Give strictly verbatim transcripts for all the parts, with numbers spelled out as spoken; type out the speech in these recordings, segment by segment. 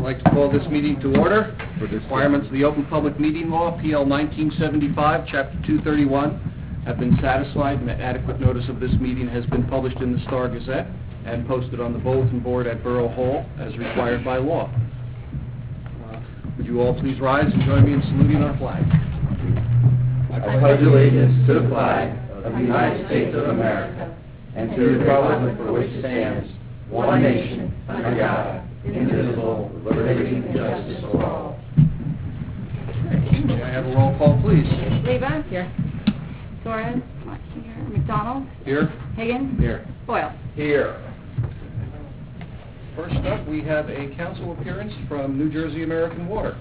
I'd like to call this meeting to order. For the requirements of the Open Public Meeting Law, P L nineteen seventy-five, Chapter two thirty-one, have been satisfied, and adequate notice of this meeting has been published in the Star Gazette and posted on the bulletin board at Borough Hall as required by law. Uh, would you all please rise and join me in saluting our flag? I pledge allegiance to the flag of the United States of America and to the republic for which it stands, one nation, under God, indivisible, with liberty and justice for all. May I have a roll call, please? Leva? Here. Torres? Not here. McDonald? Here. Higgins? Here. Boyle? Here. First up, we have a council appearance from New Jersey American Water.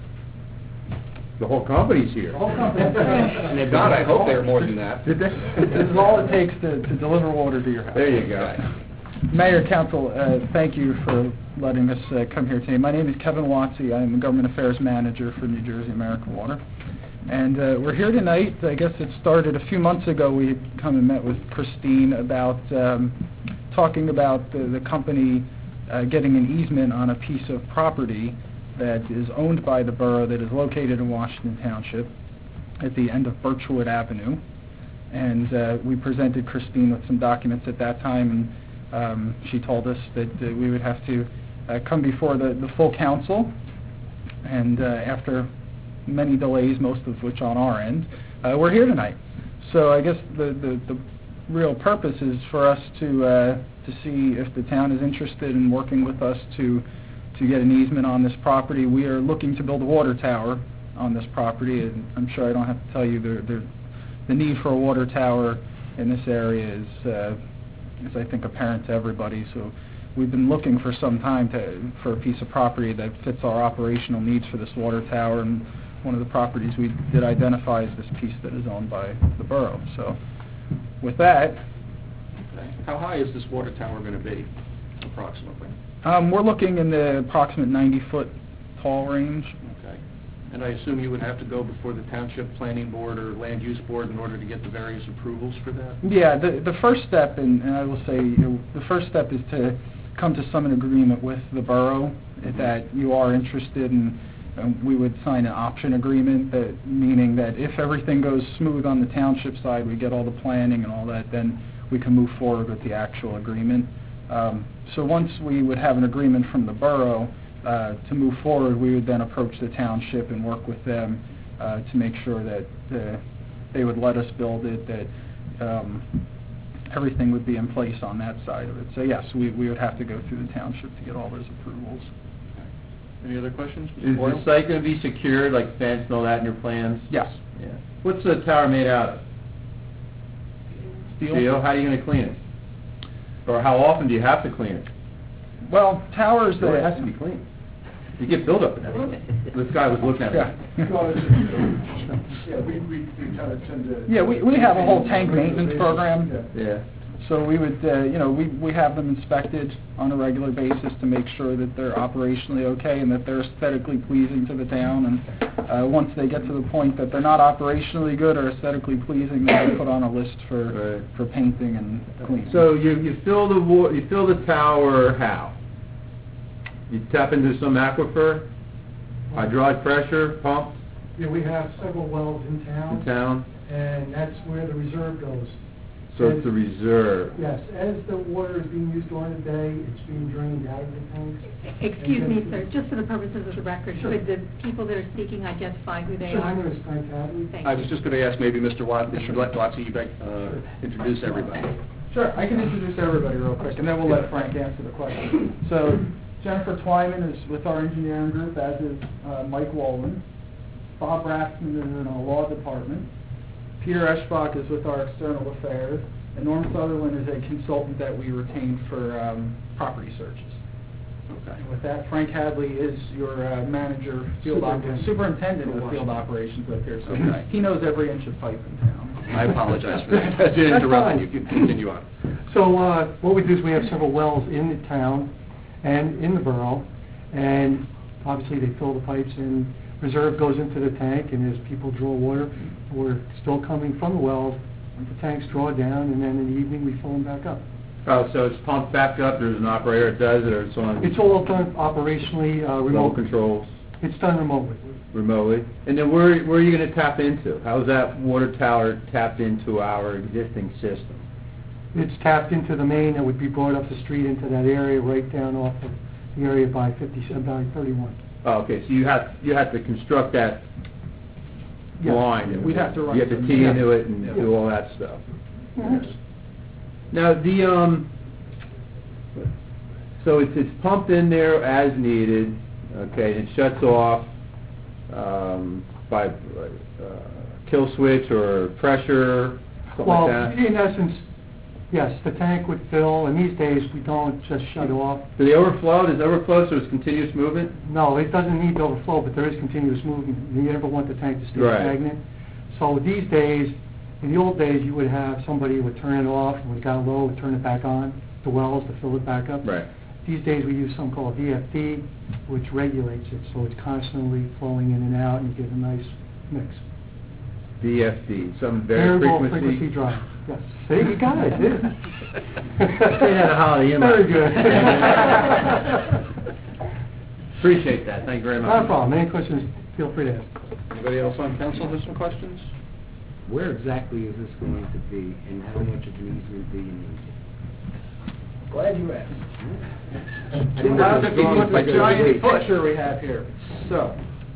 The whole company's here. The whole company. And they've got, I hope they're more than that. Did they? This is all it takes to, to deliver water to your house. There you go. Mayor, Council, uh, thank you for letting us uh, come here today. My name is Kevin Watsy. I'm the Government Affairs Manager for New Jersey American Water. And uh, we're here tonight. I guess it started a few months ago. We had come and met with Christine about um, talking about the, the company uh, getting an easement on a piece of property that is owned by the borough that is located in Washington Township at the end of Birchwood Avenue. And uh, we presented Christine with some documents at that time, and um, she told us that uh, we would have to uh, come before the, the full council. And uh, after many delays, most of which on our end, uh, we're here tonight. So I guess the, the, the real purpose is for us to uh, to see if the town is interested in working with us to to get an easement on this property. We are looking to build a water tower on this property, and I'm sure I don't have to tell you the, the, the need for a water tower in this area is, uh, is I think, apparent to everybody. So we've been looking for some time to, for a piece of property that fits our operational needs for this water tower, and one of the properties we did identify is this piece that is owned by the borough. So with that... Okay. How high is this water tower going to be, approximately? Um, we're looking in the approximate ninety-foot tall range. Okay. And I assume you would have to go before the Township Planning Board or Land Use Board in order to get the various approvals for that? Yeah, the the first step, and, and I will say, you know, the first step is to come to some agreement with the borough mm-hmm. that you are interested in. Um, we would sign an option agreement, that meaning that if everything goes smooth on the township side, we get all the planning and all that, then we can move forward with the actual agreement. Um, so once we would have an agreement from the borough uh, to move forward, we would then approach the township and work with them uh, to make sure that uh, they would let us build it, that um, everything would be in place on that side of it. So yes, we, we would have to go through the township to get all those approvals. Any other questions? Is the site going to be secured, like fence and all that in your plans? Yes. Yeah. What's the tower made out of? Steel. Steel? How are you going to clean it? Or how often do you have to clean it? Well, towers So that... it has to be cleaned. You get buildup in everything. This guy was looking at Yeah. me. Yeah, we, we, we kind of tend to... Yeah, we, we have a whole tank maintenance program. Yeah. So we would, uh, you know, we, we have them inspected on a regular basis to make sure that they're operationally okay and that they're aesthetically pleasing to the town. And uh, once they get to the point that they're not operationally good or aesthetically pleasing, they're put on a list for Right. for painting and cleaning. So you you fill the wa- you fill the tower how? You tap into some aquifer, hydraulic pressure, pump Yeah, we have several wells in in town, town. and that's where the reserve goes. So it's a reserve. Yes, as the water is being used during the day, it's being drained out of the tanks. Excuse me, sir, just for the purposes of the record, Sure. could the people that are speaking identify who they Sure, are? my name is Frank Hadley. Thank I you. was just going to ask maybe Mister Watt, Mister Watsy, you might uh, introduce everybody. Sure, I can introduce everybody real quick, and then we'll let Frank answer the question. So Jennifer Twyman is with our engineering group, as is uh, Mike Wolin. Bob Raskin is in our law department. Peter Eschbach is with our external affairs, and Norm Sutherland is a consultant that we retain for um, property searches. Okay. And with that, Frank Hadley is your uh, manager, field operations, superintendent of field operations up here, so Okay. he knows every inch of pipe in town. I apologize for that. I didn't interrupt you. You can continue on. So uh, what we do is we have several wells in the town and in the borough, and obviously they fill the pipes and reserve goes into the tank, and as people draw water, we're still coming from the wells, the tanks draw down, and then in the evening we fill them back up. Oh, so it's pumped back up, there's an operator that does it, or it's on? It's all done operationally, uh, remote remote. controls It's done remotely. remotely? And then where, where are you gonna tap into? How's that water tower tapped into our existing system? It's tapped into the main that would be brought up the street into that area, right down off of the area by fifty-seven, by thirty-one. Oh, okay, so you have, you have to construct that Yes. line. We'd have to run You have to some- tee yeah. into it and Yeah. do all that stuff. Yes. Now, the, um, so it's, it's pumped in there as needed, okay, and it shuts off, um, by, uh, kill switch or pressure, something Well, like that? in essence, yes, the tank would fill, and these days, we don't just shut it off. Do they overflow? Does it overflow so it's continuous movement? No, it doesn't need to overflow, but there is continuous movement. You never want the tank to stay Right. stagnant. So these days, in the old days, you would have somebody would turn it off, and when it got low, would turn it back on, the wells to fill it back up. Right. These days, we use something called V F D, which regulates it, so it's constantly flowing in and out, and you get a nice mix. V F D, some Variable very frequency frequency. drive, yes. See, you got it, yeah. Say that to Holly, you know. Very good. Appreciate that, thank you very much. Not a problem. Any questions, feel free to ask. Anybody else on council have some questions? Where exactly is this going to be, and how much of an easement do you need? Glad you asked. I didn't know That's it was going the to be- giant picture we have here. So,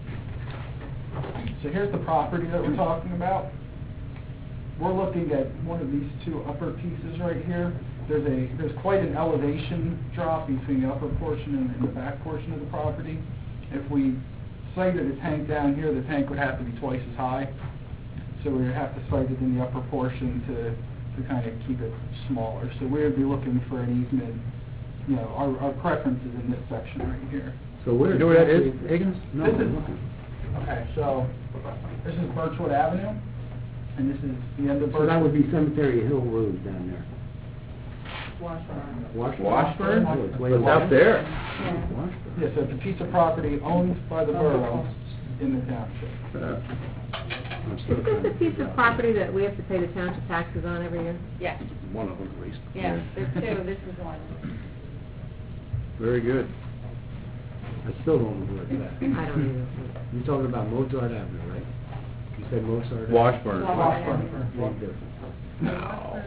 so here's the property that we're talking about. We're looking at one of these two upper pieces right here. There's a, there's quite an elevation drop between the upper portion and, and the back portion of the property. If we sited a tank down here, the tank would have to be twice as high. So we would have to site it in the upper portion to, to kind of keep it smaller. So we would be looking for an easement, you know, our, our preference is in this section right here. So where You know where that is, exactly- Higgins? No, This I'm is- looking. Okay, so this is Birchwood Avenue, and this is the end of So that would Birchwood. be Cemetery Hill Road down there. Washburn. Washburn? Oh, it's way It's away. out there. Washburn. Yes, it's a piece of property owned by the borough in the township. Uh, I'm still Is trying this to a piece figure of out- property that we have to pay the township taxes on every year? Yes, One of them at least. yes, there's two, this is one. Very good. I still don't know where it's at. I don't either. You're talking about Mozart Avenue, right? You said Mozart Avenue? Washburn. Washburn. Big difference. No.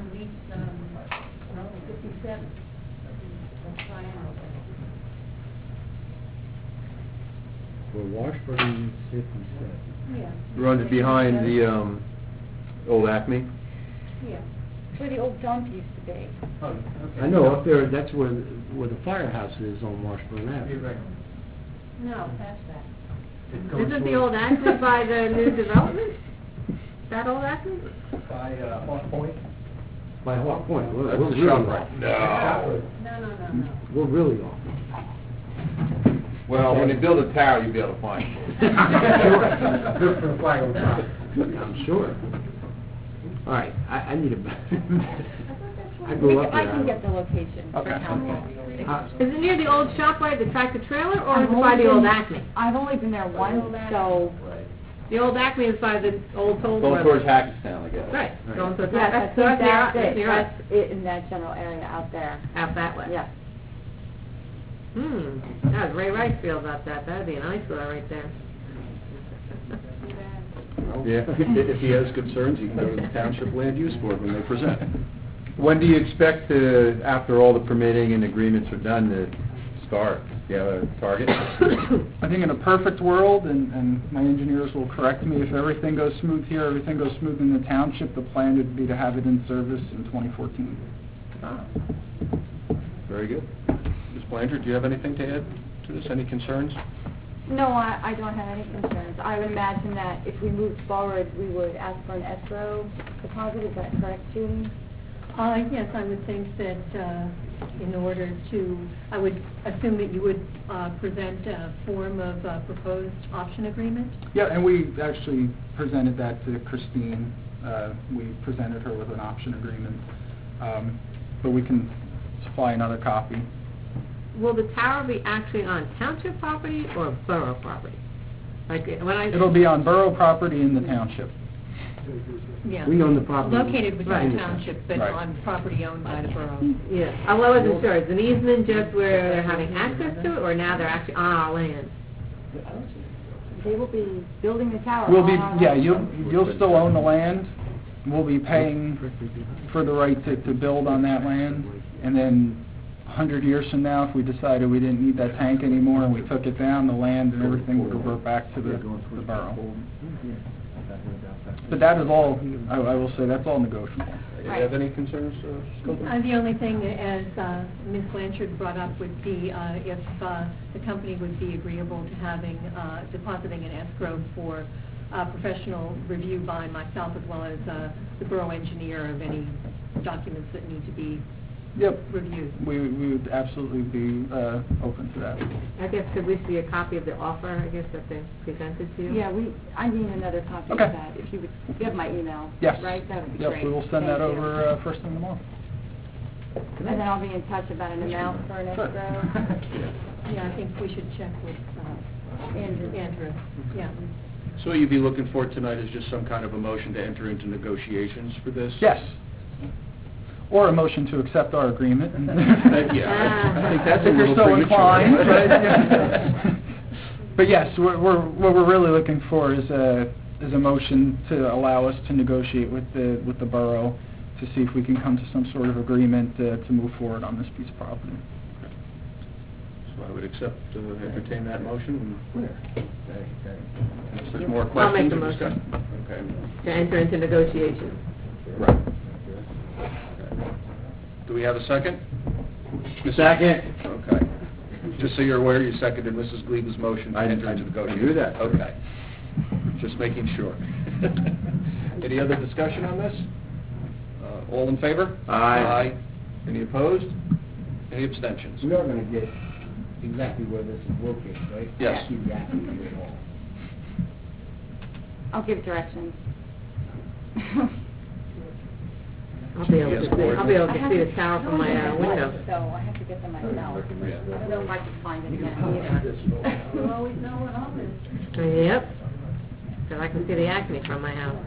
Well, Washburn is fifty-seven. Yeah. Runs behind the, um, old Acme? Yeah, where the old dump used to be. I know, up there, that's where, where the firehouse is on Washburn Avenue. No, past that. Isn't the old Acme by the new development? That old Acme? By, uh, Hawk Point. By Hawk Point, we're, That's we're the really shop off. right. No. No, no, no, no. We're really off. Well, when they build a tower, you'll be able to find it. Good for a flag on top. I'm sure. All right, I, I need a, I We go can- up I there. can get the location for Okay. council. Uh, Is it near the old shop right, the tractor trailer, or is I've it by only the old been- Acme? I've only been there once, so, The old Acme is by the old toll Going road. towards Hackettstown, I guess. Right, Right. going towards, yes, I that's, think that's near us, that's that's it, near us, that's it in that general area out there. out that way. Yes. Hmm, that was Ray Rice feels about that, that'd be an eyesore right there. Yeah, if he has concerns, he can go to the Township Land Use Board when they present. When do you expect to, after all the permitting and agreements are done, to start? Do you have a target? I think in a perfect world, and, and my engineers will correct me, if everything goes smooth here, everything goes smooth in the township, the plan would be to have it in service in twenty fourteen. Ah, Very good. Miz Blanchard, do you have anything to add to this? Any concerns? No, I, I don't have any concerns. I would imagine that if we moved forward, we would ask for an escrow deposit, is that correct, Judy? Uh, yes, I would think that, uh, in order to, I would assume that you would, uh, present a form of, uh, proposed option agreement? Yeah, and we actually presented that to Christine. Uh, we presented her with an option agreement. Um, but we can supply another copy. Will the tower be actually on township property or borough property? Like, when I... It'll be on borough property in the township. Yeah. We own the property. Located within Right. the township, but Right. on property owned by the borough. Yeah, I wasn't sure, is an easement just where they're having access to it, or now they're actually on our land? They will be building the tower. We'll be, on our yeah, land. you'll, you'll still own the land. We'll be paying for the right to, to build on that land. And then a hundred years from now, if we decided we didn't need that tank anymore and we took it down, the land and everything would revert back to the, the borough. But that is all, I, I will say, that's all negotiable. Do you have any concerns, uh, Scopen? Uh, The only thing, as uh, Miz Blanchard brought up, would be uh, if uh, the company would be agreeable to having, uh, depositing an escrow for uh, professional review by myself as well as uh, the borough engineer of any documents that need to be Yep. reviewed. We, we would absolutely be, uh, open to that. I guess, could we see a copy of the offer, I guess, that they presented to you? Yeah, we, I need another copy of Okay. that, if you would, you have my email, Yes. right? That would be Yep, great. we will send that Thank you. over, uh, first thing tomorrow. And then I'll be in touch about an amount for an Sure. escrow. Yeah, I think we should check with uh, Andrew. Andrew, yeah. So what you'd be looking for tonight is just some kind of a motion to enter into negotiations for this? Yes. Or a motion to accept our agreement. Uh, yeah, I- I think that's a If you're little so premature. inclined, but, yeah. But yes, we're, we're, what we're really looking for is a, is a motion to allow us to negotiate with the, with the borough to see if we can come to some sort of agreement uh, to move forward on this piece of property. So I would accept, uh, entertain that motion. Unless there's more I'll make questions the or motion. discussion. Okay. To enter into negotiations. Right. Do we have a second? Second. Okay. Just so you're aware, you seconded Missus Gleba's motion to I- enter I- into I negotiations. knew that. Okay. Just making sure. Any other discussion on this? Uh, All in favor? Aye. Any opposed? Any abstentions? We are gonna get exactly where this is located, right? Yes. Exactly where it all. I'll give directions. I'll be able to see, I'll be able to see the tower from my uh, window. So I have to get them myself. I don't know if I can find it again either. You always know what home is. Yep. So I can see the Acme from my house.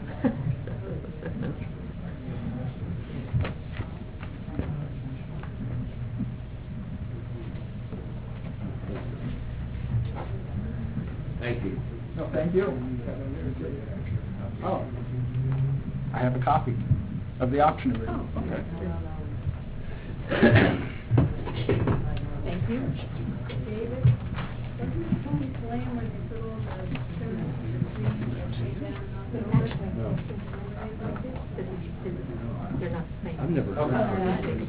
Thank you. No, thank you. Oh, I have a copy of the option agreement. Okay. Thank you. They're not the same. I've never heard of it.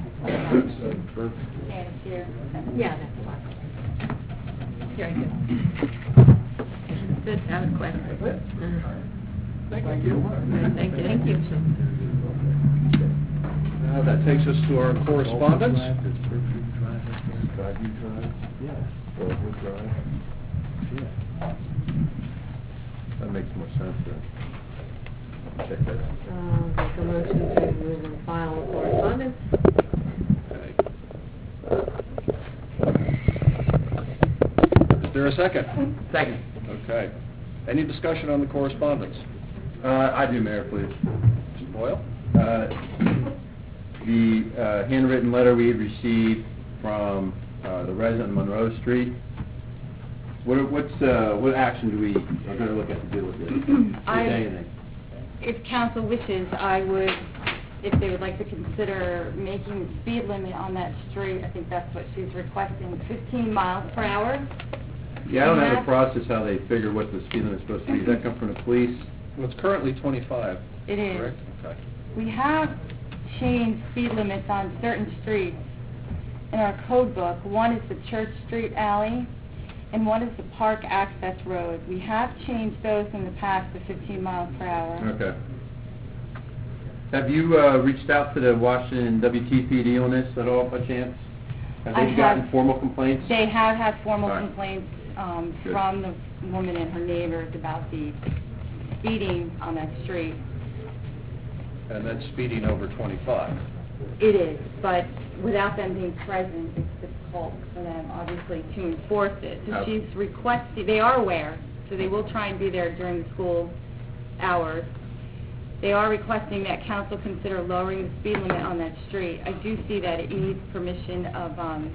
And it's here. Yeah, that's a lot. Very good. Good, that was quick. Thank you. Thank you. Thank you. Now that takes us to our correspondence. Skyview Drive? Yeah. Baldwood Drive? Yeah. That makes more sense then. Check that out. Uh, make a motion to move and file a correspondence. Okay. Is there a second? Second. Okay. Any discussion on the correspondence? Uh, I do, Mayor, please. Mister Boyle? Uh, The uh, handwritten letter we had received from uh, the resident on Monroe Street, what, are- what's, uh, what action do we, are going to look at to deal with this? If I- anything? If council wishes, I would, if they would like to consider making the speed limit on that street, I think that's what she's requesting, fifteen miles per hour. Yeah, I don't have a Yeah. process how they figure what the speed limit's supposed to be. Does that come from the police? Well, it's currently twenty-five, It is. correct? Okay. We have changed speed limits on certain streets in our code book. One is the Church Street Alley, and one is the Park Access Road. We have changed those in the past to fifteen miles per hour. Okay. Have you uh, reached out to the Washington W T P D on this at all, by chance? Have I they gotten have. formal complaints? They have had formal All right. complaints um, Good. from the woman and her neighbors about the speeding on that street. And that's speeding over twenty-five. It is, but without them being present, it's difficult for them, obviously, to enforce it. So Oh. she's requesting, they are aware, so they will try and be there during the school hours. They are requesting that council consider lowering the speed limit on that street. I do see that it needs permission of, um,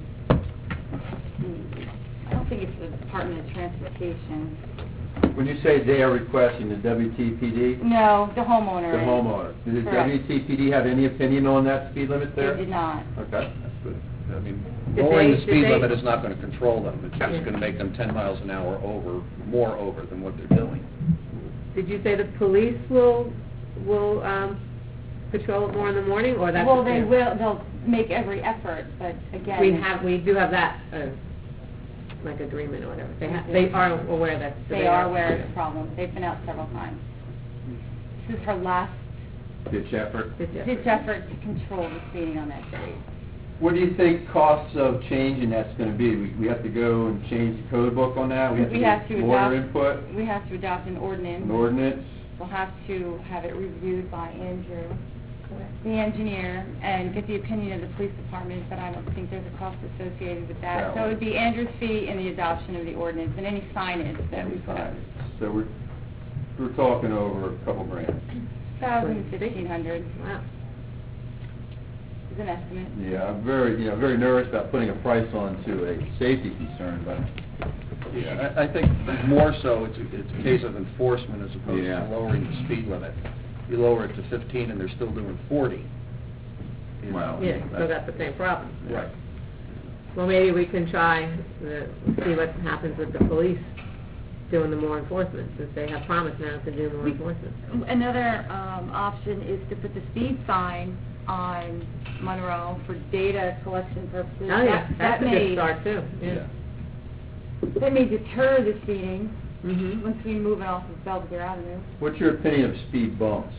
I don't think it's the Department of Transportation. When you say they are requesting the W T P D? No, the homeowner. The is. homeowner. Does the Correct. W T P D have any opinion on that speed limit there? They did not. Okay, that's good. I mean, Did lowering they- the speed did they- limit is not going to control them. It's Yeah. just going to make them ten miles an hour over, more over than what they're doing. Did you say the police will, will, um, patrol it more in the morning, or that's? Well, up to they you? will, they'll make every effort, but again. We have, we do have that, uh, like agreement or whatever. They ha they are aware that. They are aware of the problem. They've been out several times. This is her last Ditch effort. Ditch effort. ditch effort to control the speeding on that street. What do you think costs of changing that's going to be? We, we have to go and change the code book on that? We have to We have get to more adopt- input, We have to adopt an ordinance. an ordinance? We'll have to have it reviewed by Andrew, the engineer, and get the opinion of the police department, but I don't think there's a cost associated with that. No. So it would be Andrew's fee and the adoption of the ordinance and any signage that we put up. So we're, we're talking over a couple grand. Thousand, fifteen hundred Wow. is an estimate. Yeah, I'm very, you know, very nervous about putting a price on to a safety concern, but Yeah, I I think more so it's a, it's a case of enforcement as opposed Yeah. to lowering the speed limit. You lower it to fifteen and they're still doing forty. you know, Well, Yeah, so that's- that's the same problem. Right. Well, maybe we can try, the see what happens with the police doing the more enforcement, since they have promised now to do more We- enforcement. Another um, option is to put the speed sign on Monroe for data collection purposes. Oh, yeah, That- that's a that good may- start, too, yeah. That may deter the speeding Mm-hmm. once we move it off of Belvedere Avenue. what's your opinion of speed bumps?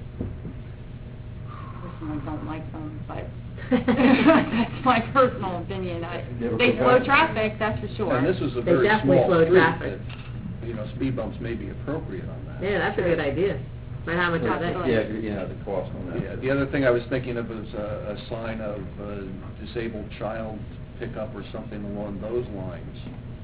Personally, don't like them, but that's my personal opinion. I, You ever they put slow that- traffic, that's for sure. And this is a They very definitely small slow street traffic. that, you know, speed bumps may be appropriate on that. Yeah, that's a good idea. But how much are they? Absolutely. Yeah, you know, the cost on that. Yeah, the other thing I was thinking of was a, a sign of uh, disabled child pickup or something along those lines.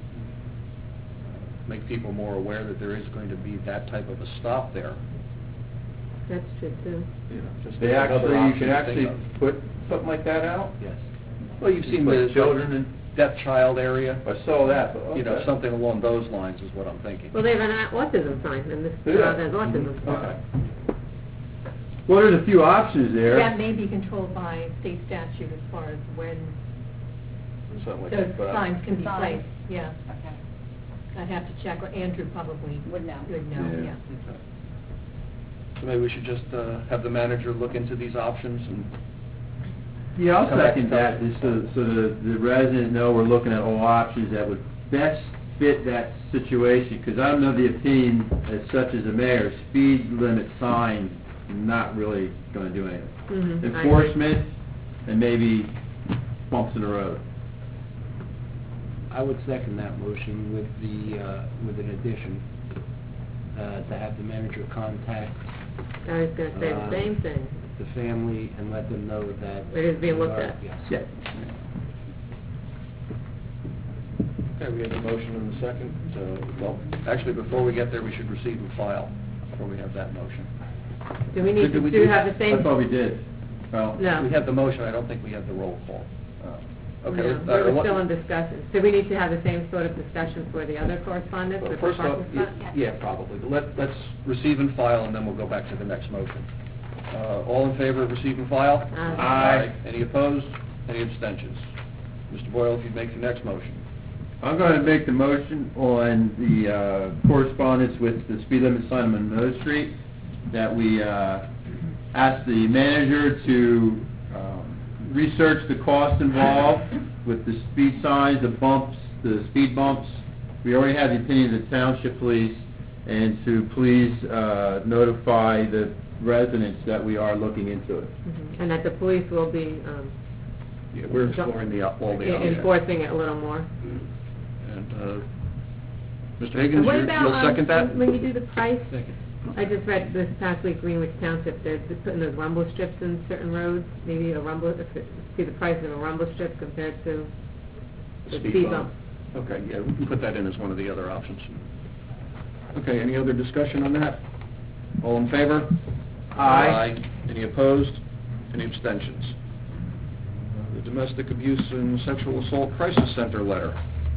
Make people more aware that there is going to be that type of a stop there. That's true, too. You know, just They another actually, you option can to actually think of. put something like that out? Yes. Well, you've seen Put the children in, deaf child area, I saw that, but you know, okay. something along those lines is what I'm thinking. Well, they have an a- autism sign, and this Do child they? has autism. Okay. Well, there's a few options there. That may be controlled by state statute as far as when Something like those that, but I- signs can be Signs. placed, yeah. Okay. I'd have to check, or Andrew probably Would know. would know, Yeah. yeah. Okay. So maybe we should just uh, have the manager look into these options and Yeah, I'll Come back second and tell that, us. just so, so the, the resident know we're looking at all options that would best fit that situation, because I'm of the opinion, as such as the mayor, speed limit sign, not really gonna do anything. Mhm, I agree. Enforcement, and maybe bumps in the road. I would second that motion with the, uh, with an addition, uh, to have the manager contact I was gonna say the Uh, same thing. the family and let them know that. It is being we looked are- at. Yes. Yeah. Okay, we have the motion and the second. So, well, actually, before we get there, we should receive and file before we have that motion. Do we need Did to we do do- have the I same? thought we did. Well, No. We have the motion, I don't think we have the roll call. No, Okay. uh, we're what- still in discussion. Do we need to have the same sort of discussion for the other correspondence Well, with the First off, parking y- spot? yeah, probably. But let- Let's receive and file, and then we'll go back to the next motion. Uh, All in favor of receive and file? Aye. Aye. Any opposed? Any abstentions? Mister Boyle, if you'd make the next motion. I'm going to make the motion on the uh, correspondence with the speed limit sign on Monroe Street, that we uh, ask the manager to um, research the cost involved with the speed signs, the bumps, the speed bumps. We already have the opinion of the township police, and to please uh, notify the residents that we are looking into it. Mhm. And that the police will be um, Yeah, we're exploring the, all the en- options. enforcing it a little more. And, uh, Mister Higgins, And what you- about, you'll um, second that? when you do the price? I just read this past week, Greenwich Township, they're they're putting those rumble strips in certain roads, maybe a rumble, if it- see the price of a rumble strip compared to the speed bump. Okay, yeah, we can put that in as one of the other options. Okay, any other discussion on that? All in favor? Aye. Any opposed? Any abstentions? The Domestic Abuse and Sexual Assault Crisis Center letter.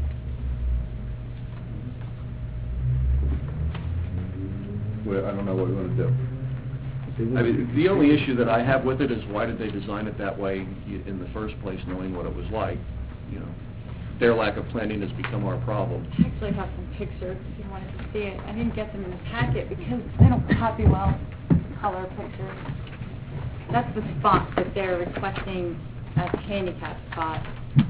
Well, I don't know what we want to do. I mean, the only issue that I have with it is why did they design it that way in the first place, knowing what it was like? You know, their lack of planning has become our problem. I actually have some pictures if you wanted to see it. I didn't get them in the packet because they don't copy well color pictures. That's the spot that they're requesting as a handicap spot. I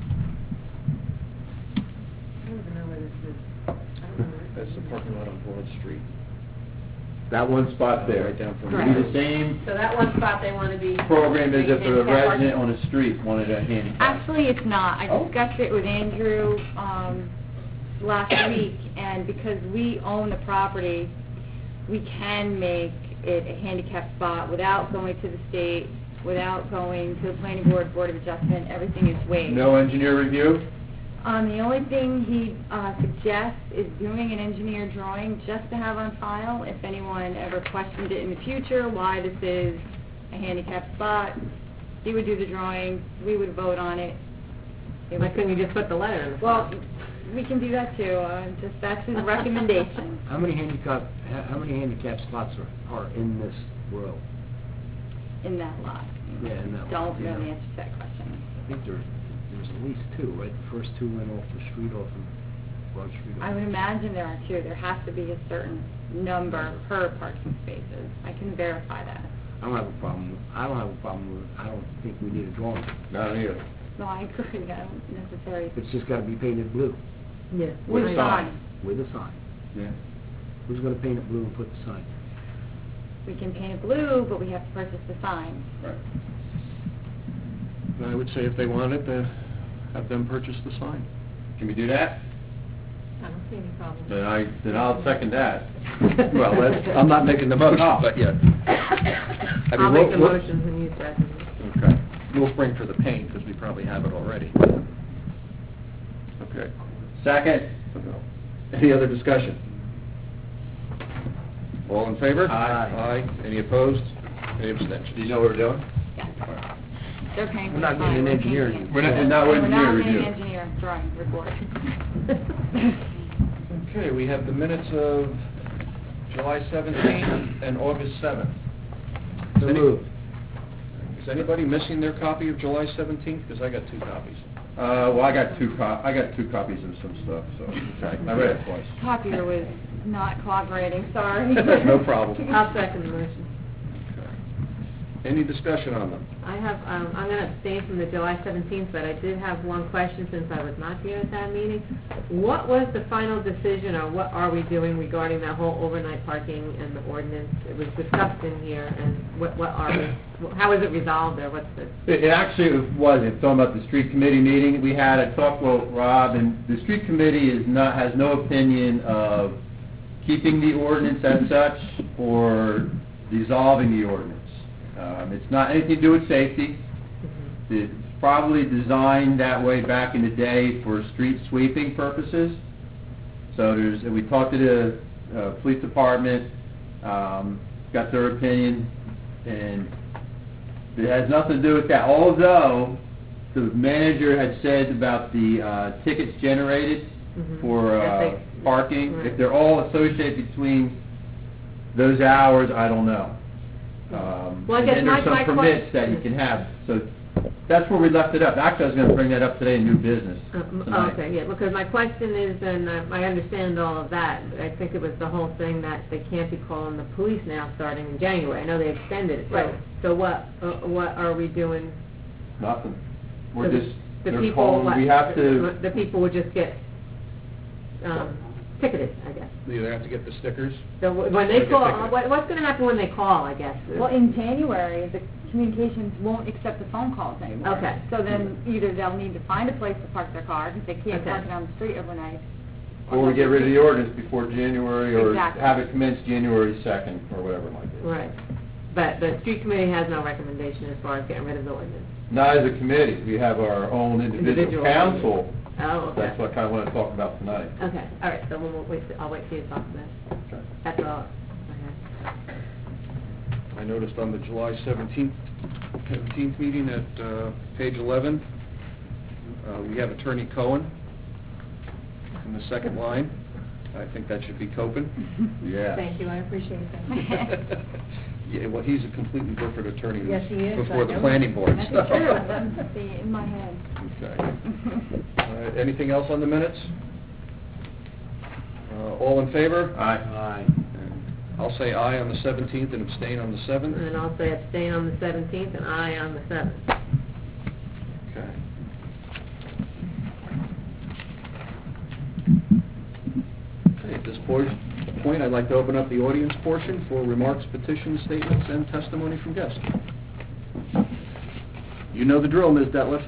don't even know where this is. I don't know where That's the parking lot on Broad Street. That one spot there. Right down from It'd be the same So that one spot they want to be... program as if a handicap parking? resident on the street wanted a handicap. Actually, it's not. I Oh. discussed it with Andrew um, last week, and because we own the property, we can make it a handicap spot without going to the state, without going to the planning board, board of adjustment. Everything is waived. No engineer review? Um, the only thing he uh, suggests is doing an engineer drawing just to have on file if anyone ever questioned it in the future, why this is a handicap spot. He would do the drawing, we would vote on it. It Why would- couldn't you just put the letter in the Well, file? we can do that too, uh, just, that's his recommendation. How many handicap, how how many handicap spots are, are in this world? In that lot. Yeah, in that lot, Don't know the yeah. answer to that question. I think there, there's at least two, right? The first two went off the street, off of Broad Street. I would imagine there are two. There has to be a certain number per parking spaces. I can verify that. I don't have a problem, with- I don't have a problem with, I don't think we need a drawing. Not here. No, I agree, I don't necessarily. It's just gotta be painted blue, Yes. With I- a sign. with a sign. Yeah. Who's gonna paint it blue and put the sign? We can paint it blue, but we have to purchase the sign. Right. And I would say if they wanted to have them purchase the sign. Can we do that? I don't see any problem. Then I, then I'll second that. Well, that's, I'm not making the motion, Oh. but yeah. I mean, I'll we'll- make the we'll- motion and you second it. Okay. We'll spring for the paint because we probably have it already. Okay. Second. Any other discussion? All in favor? Aye. Aye. Any opposed? Any Do abstentions? you know what we're doing? Yes. They're paying for We're the not sign. getting an We're engineer. painting it. We're not- not We're engineer not review. getting engineer drawing report. Okay, we have the minutes of July seventeenth and August seventh. So moved. Is anybody missing their copy of July seventeenth? Because I got two copies. Uh, well, I got two co- I got two copies of some stuff, so I read it twice. Copier was not cooperating, sorry. No problem. I'll second the motion. Any discussion on them? I have, um, I'm going to abstain from the July seventeenth, but I did have one question since I was not here at that meeting. What was the final decision, or what are we doing regarding that whole overnight parking and the ordinance? It was discussed in here, and what, what are we, how is it resolved, or what's the... It, it actually wasn't, talking about the street committee meeting we had, I talked with Rob, and the street committee is not, has no opinion of keeping the ordinance as such, or dissolving the ordinance. Um, it's not anything to do with safety. It's probably designed that way back in the day for street sweeping purposes. So there's, and we talked to the uh, police department, um, got their opinion, and it has nothing to do with that. Although the manager had said about the uh, tickets generated Mhm. for uh, That they- parking, right. if they're all associated between those hours, I don't know. Um, Well, I and guess then my- there's some my que- permits that you can have, so that's where we left it up. Actually, I was gonna bring that up today in new business Uh, m- tonight. Okay, yeah, because my question is, and uh, I understand all of that, I think it was the whole thing that they can't be calling the police now starting in January. I know they extended it, so, Right. so what, uh, what are we doing? Nothing. We're The- just, the they're people, calling, what- we have to, The people would just get, um, ticketed, I guess. You either have to get the stickers. So wh- when they Or get call, ticketed. what, what's gonna happen when they call, I guess? Well, in January, the communications won't accept the phone calls anymore. Okay. So then either they'll need to find a place to park their car, because they can't Okay. park it on the street overnight. or we get rid of the ordinance before January, or Exactly. have it commence January second, or whatever like that. Right, but the street committee has no recommendation as far as getting rid of the ordinance? Not as a committee, we have our own individual Individual. council. Oh, okay. That's what I kinda wanna talk about tonight. Okay, all right, so we'll we'll wait, I'll wait for you to talk to that. Okay. That's all. I noticed on the July seventeenth, seventeenth meeting at uh, page eleven, uh, we have Attorney Cohen in the second line. I think that should be Copen. Yeah. Thank you, I appreciate that. Yeah, well, he's a completely different attorney Yes, he is, before I the know. planning board. That's so. true, that's the, in my head. Okay. All right, anything else on the minutes? Uh, all in favor? Aye. Aye. And I'll say aye on the seventeenth and abstain on the seventh. And I'll say abstain on the seventeenth and aye on the seventh. Okay. Okay, at this point, point, I'd like to open up the audience portion for remarks, petitions, statements, and testimony from guests. You know the drill, Miz Detlef.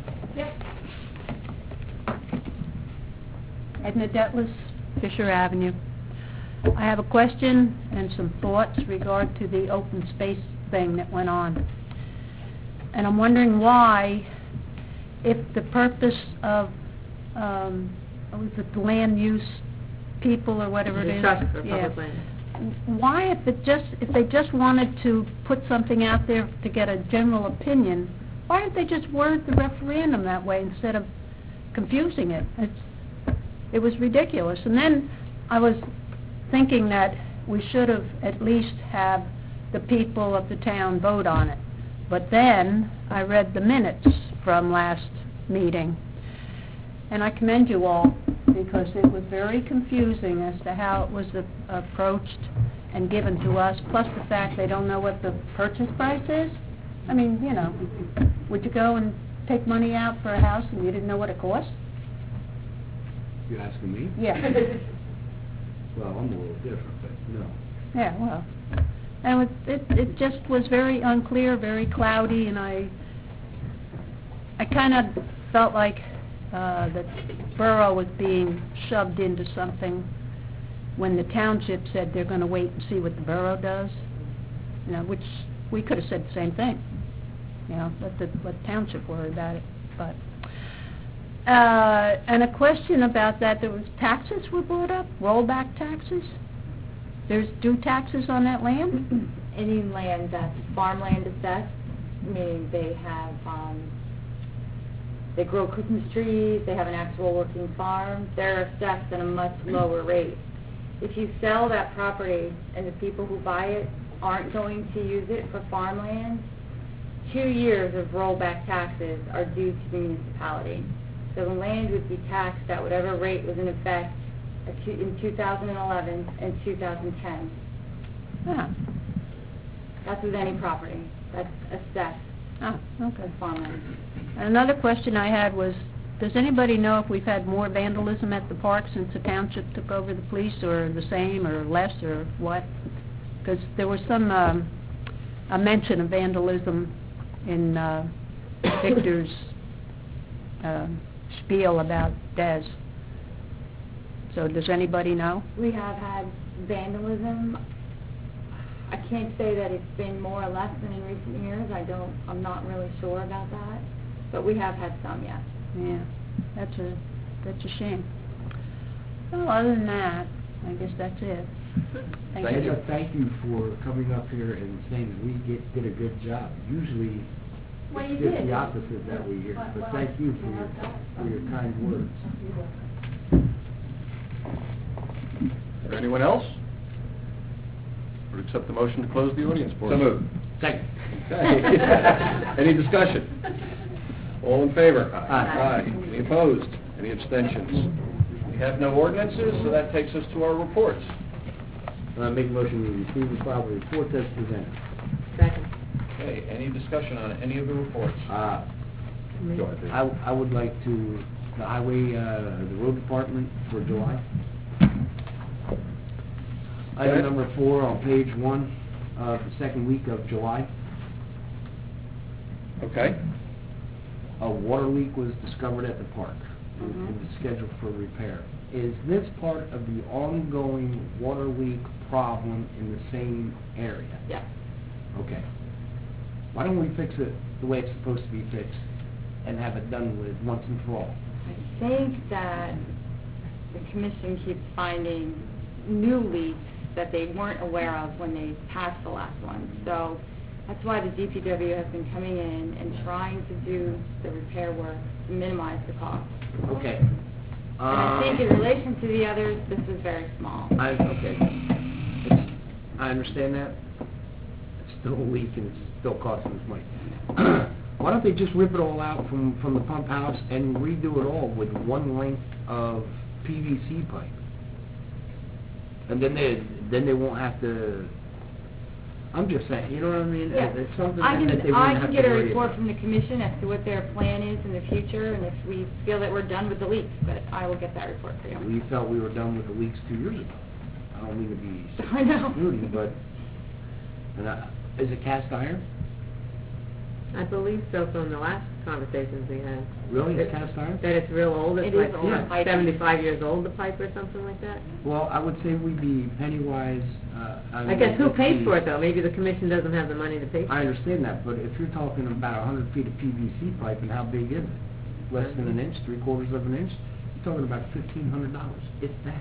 Edna Detlefs, Fisher Avenue. I have a question and some thoughts regard to the open space thing that went on. And I'm wondering why, if the purpose of, um, what was it, the land use people or whatever it The is? trust for yeah. public land. Why, if it just, if they just wanted to put something out there to get a general opinion, why didn't they just word the referendum that way instead of confusing it? It's, it was ridiculous. And then I was thinking that we should have at least have the people of the town vote on it. But then I read the minutes from last meeting, and I commend you all because it was very confusing as to how it was a- approached and given to us, plus the fact they don't know what the purchase price is. I mean, you know, would you go and take money out for a house and you didn't know what it cost? You asking me? Yeah. Well, I'm a little different, but no. Yeah, well, and it, it it just was very unclear, very cloudy, and I I kind of felt like uh, the borough was being shoved into something when the township said they're going to wait and see what the borough does, you know, which we could have said the same thing, you know, let the let the township worry about it, but. Uh, and a question about that, there was taxes were brought up, rollback taxes? There's due taxes on that land? Any land that's farmland assessed, meaning they have, um, they grow Christmas trees, they have an actual working farm, they're assessed at a much lower rate. If you sell that property and the people who buy it aren't going to use it for farmland, two years of rollback taxes are due to the municipality. So the land would be taxed at whatever rate was in effect at two- in two thousand eleven and two thousand ten. Ah, That's with any property that's assessed ah, okay. as farmland. And another question I had was, does anybody know if we've had more vandalism at the park since the township took over the police, or the same, or less, or what? Because there was some, um, a mention of vandalism in uh, Victor's um, spiel about Des. So does anybody know? We have had vandalism. I can't say that it's been more or less than in recent years. I don't, I'm not really sure about that. But we have had some, yes. Yeah, that's a, that's a shame. Well, other than that, I guess that's it. Thank Thank you. you. Thank you for coming up here and saying that we get, did a good job. Usually, Well, you it's did. the opposite that we hear, but thank you for your, for your kind words. Is there anyone else? Or accept the motion to close the audience So portion? moved. Second. Okay. Any discussion? All in favor? Aye. Aye. Any opposed? Any abstentions? We have no ordinances, so that takes us to our reports. I make a motion to receive and file the report as presented. Second. Okay, any discussion on any of the reports? Uh, Go ahead, Dave. I, I would like to, the highway, uh, the road department for July. ahead. Item number four on page one of the second week of July. Okay. A water leak was discovered at the park. It Mhm. was scheduled for repair. Is this part of the ongoing water leak problem in the same area? Yes. Okay. Why don't we fix it the way it's supposed to be fixed and have it done with once and for all? I think that the commission keeps finding new leaks that they weren't aware of when they passed the last one. So That's why the D P W has been coming in and trying to do the repair work to minimize the cost. Okay. And I think in Um, relation to the others, this was very small. I, okay. It's, I understand that. It's still a leak and it's still costing us money. Why don't they just rip it all out from, from the pump house and redo it all with one length of P V C pipe? And then they, then they won't have to, I'm just saying, you know what I mean? Yeah. It's something I that that they can, I wouldn't have can to get a worry report about. from the commission as to what their plan is in the future, and if we feel that we're done with the leaks, but I will get that report for you. We felt we were done with the leaks two years ago. I don't mean to be I know. snooty, but, and I, is it cast iron? I believe so from the last conversations we had. Really, it's That- cast iron? That it's real old, it's It is like old, yeah, piping. seventy-five years old, the pipe or something like that? Well, I would say we'd be penny wise, uh, I I mean, guess who let's pays see. for it though? Maybe the commission doesn't have the money to pay for it. I understand that, but if you're talking about a hundred feet of P V C pipe, and how big is it? Less than an inch, three quarters of an inch? You're talking about fifteen hundred dollars, if that.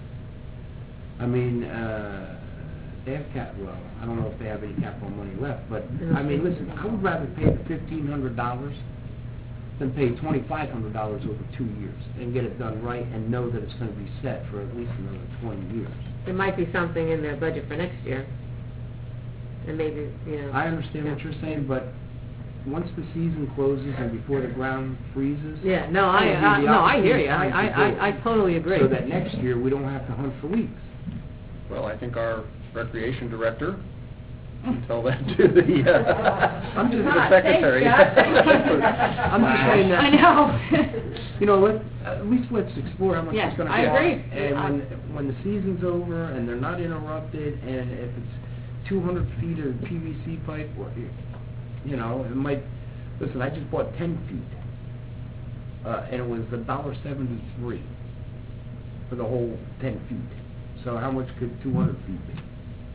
I mean, uh, they have cap, well, I don't know if they have any capital money left, but, I mean, listen, I would rather pay the fifteen hundred dollars than pay twenty-five hundred dollars over two years and get it done right and know that it's gonna be set for at least another twenty years. There might be something in their budget for next year. And maybe, you know. I understand what you're saying, but once the season closes and before the ground freezes. Yeah, no, I, it'll be I, the no, I hear you. I, opportune time to I, do it. I, I totally agree. So that next year, we don't have to hunt for leaks. Well, I think our recreation director can tell that to the, uh, I'm just the Scott, secretary. thanks, Scott. I'm just saying that. I know. You know, let, at least let's explore how much Yes, it's gonna I cost. agree. And I- when, when the season's over and they're not interrupted, and if it's two hundred feet of P V C pipe, or, you know, it might, listen, I just bought ten feet, uh, and it was a dollar seventy-three for the whole ten feet. So how much could two hundred feet be?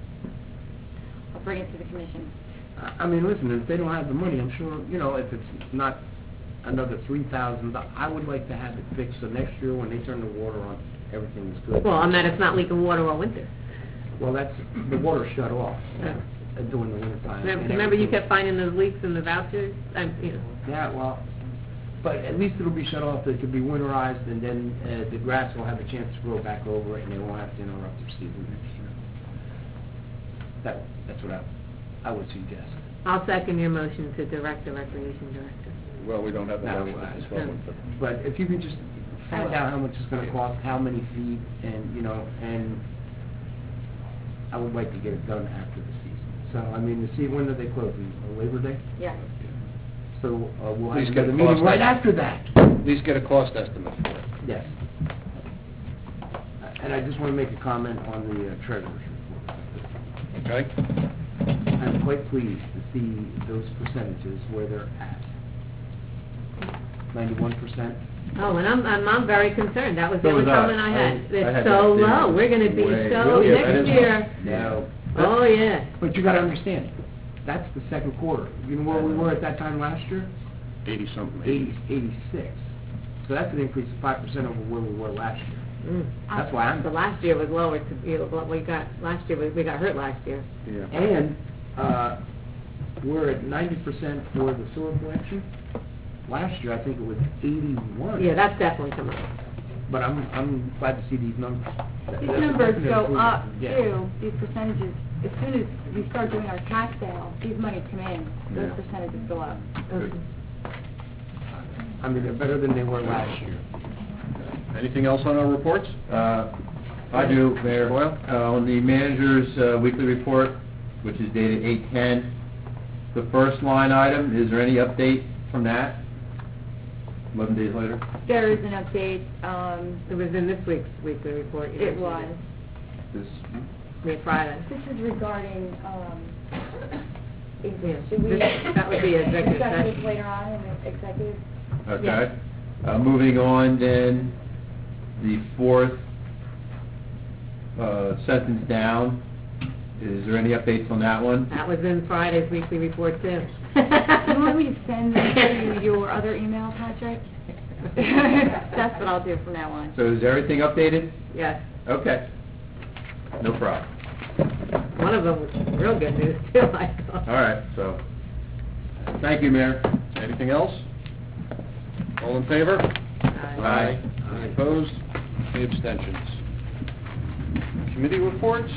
I'll bring it to the commission. I I mean, listen, if they don't have the money, I'm sure, you know, if it's not another three thousand, I would like to have it fixed, so next year when they turn the water on, everything is good. Well, and that it's not leaking water all winter. Well, that's, the water shut off Yeah. uh, during the winter time. Remember, and remember you everything- kept finding those leaks in the vouchers? I'm, you know. Yeah, well, but at least it'll be shut off, it could be winterized, and then uh, the grass will have a chance to grow back over it, and they won't have to interrupt their season next year. That, that's what I, I would suggest. I'll second your motion to direct the recreation director. Well, we don't have the No, motion at this uh, moment, but... But if you could just find out how much it's gonna cost, how many feet, and, you know, and I would like to get it done after the season. So, I mean, to see, when do they close, on Labor Day? Yeah. So, uh, we'll Please have get another a meeting cost right estimate. after that. At least get a cost estimate for it. Yes. Uh, And I just wanna make a comment on the uh, treasurer's report. Okay? I'm quite pleased to see those percentages where they're at. Ninety-one percent? Oh, and I'm, I'm, I'm very concerned. That was the So only was I. comment I I- had. I It's had so that there. low. We're gonna be Way- so, Really? That next is year. No. Oh, yeah. But you gotta understand, that's the second quarter. You know where we were at that time last year? Eighty-something. Eighty, eighty-six. So that's an increase of five percent over where we were last year. Mm. That's why I'm- So last year was lower, to, you know, we got, last year, we, we got hurt last year. Yeah. And, uh, we're at ninety percent for the sewer collection. Last year, I think it was eighty-one. Yeah, that's definitely coming up. But I'm, I'm glad to see these numbers. That- These that's a numbers definite go improvement. up Yeah. too, these percentages, as soon as we start doing our tax sale, these monies come in, those Yeah. percentages go up. Good. I mean, they're better than they were last year. Anything else on our reports? Uh, I do, Mayor. Doyle? Uh, On the manager's uh, weekly report, which is dated eight ten, the first line item, is there any update from that? eleven days later? There is an update, um, It was in this week's weekly report. you it mentioned was. This, Yeah, Friday. This is regarding, um, Yeah. should we? This- that would be executive discuss this session. later on in the executive? okay. Uh, Moving on then, the fourth uh, sentence down, is there any updates on that one? That was in Friday's weekly report too. You want me to send this to your other email, Patrick? That's what I'll do from now on. So is everything updated? Yes. Okay. No problem. one of them was real good news too, I thought. All right, so, thank you, Mayor. Anything else? All in favor? Aye. Any opposed? Any abstentions? Committee reports?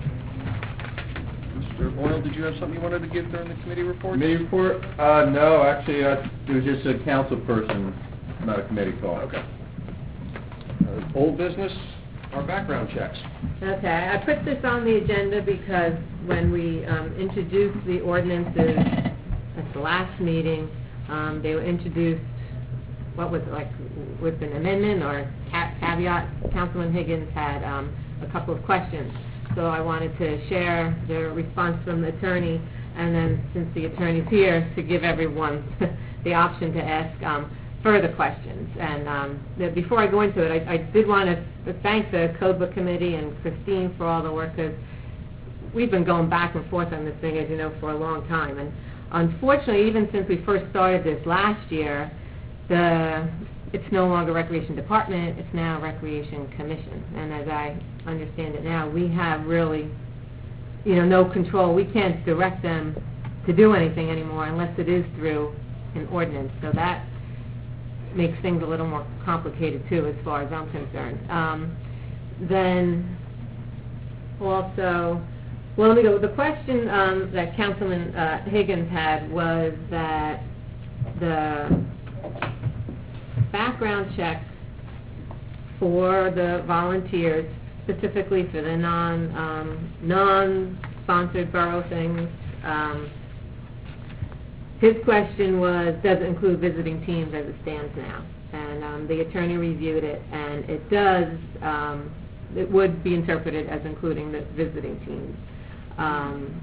Mister Boyle, did you have something you wanted to give during the committee report? Committee report? Uh, no, actually, uh, it was just a council person, not a committee call. Okay. Uh, Old business, our background checks. Okay, I put this on the agenda because when we um, introduced the ordinances at the last meeting, um, they were introduced, what was it, like, with an amendment or ca- caveat? Councilman Higgins had um, a couple of questions. So I wanted to share the response from the attorney, and then since the attorney's here, to give everyone the option to ask um, further questions. And um, the, before I go into it, I, I did want to thank the Code Book Committee and Christine for all the work, because we've been going back and forth on this thing, as you know, for a long time. And unfortunately, even since we first started this last year, the it's no longer Recreation Department, it's now Recreation Commission. And as I understand it now, we have really, you know, no control. We can't direct them to do anything anymore unless it is through an ordinance. So that makes things a little more complicated too, as far as I'm concerned. Um, then also, well, let me go. The question um, that Councilman uh, Higgins had was that the background check for the volunteers, specifically for the non um, non-sponsored borough things. Um, his question was, does it include visiting teams as it stands now? And um, the attorney reviewed it, and it does. Um, it would be interpreted as including the visiting teams. Um,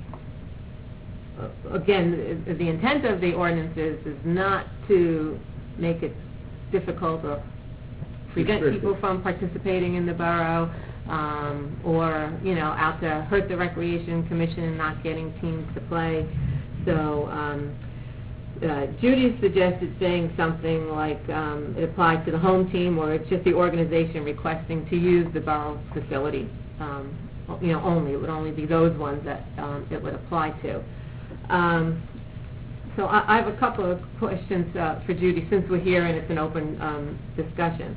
again, the intent of the ordinances is not to make it difficult or prevent people from participating in the borough, um, or, you know, out to hurt the Recreation Commission and not getting teams to play. So um, uh, Judy suggested saying something like um, it applies to the home team, or it's just the organization requesting to use the borough facility, um, you know, only. It would only be those ones that um, it would apply to. Um, So I, I have a couple of questions uh, for Judy, since we're here and it's an open um, discussion.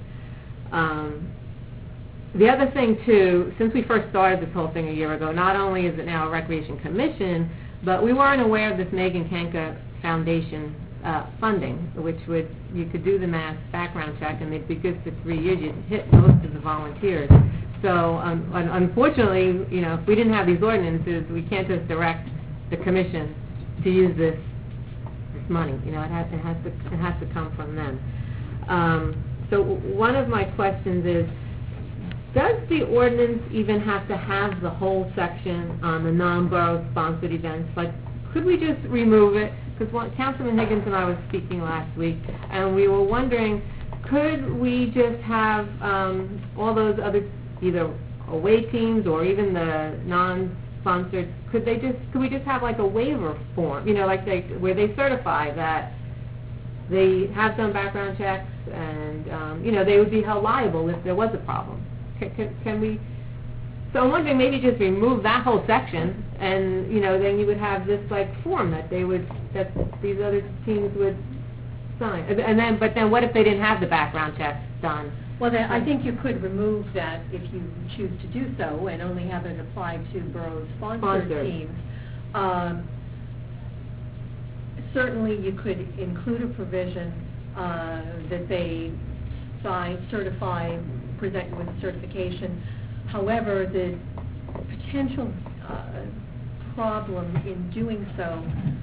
Um, the other thing, too, since we first started this whole thing a year ago, not only is it now a Recreation Commission, but we weren't aware of this Megan Kanka Foundation uh, funding, which would, you could do the mass background check and they'd be good for three years. You'd hit most of the volunteers. So um, un- unfortunately, you know, if we didn't have these ordinances, we can't just direct the commission to use this money. You know, it has, it has to it has to come from them. Um, so one of my questions is, does the ordinance even have to have the whole section on the non-borough sponsored events? Like, could we just remove it? Because Councilman Higgins and I were speaking last week, and we were wondering, could we just have um, all those other, either away teams or even the non sponsored, could they just, could we just have like a waiver form, you know, like they, where they certify that they have done background checks and, um, you know, they would be held liable if there was a problem. Can, can, can we, so I'm wondering, maybe just remove that whole section and, you know, then you would have this like form that they would, that these other teams would sign. And and then, but then what if they didn't have the background checks done? Well, then, I think you could remove that if you choose to do so and only have it apply to borough-sponsored Sponsored. teams. Um, certainly, you could include a provision uh, that they sign, certify, present with certification. However, the potential uh, problem in doing so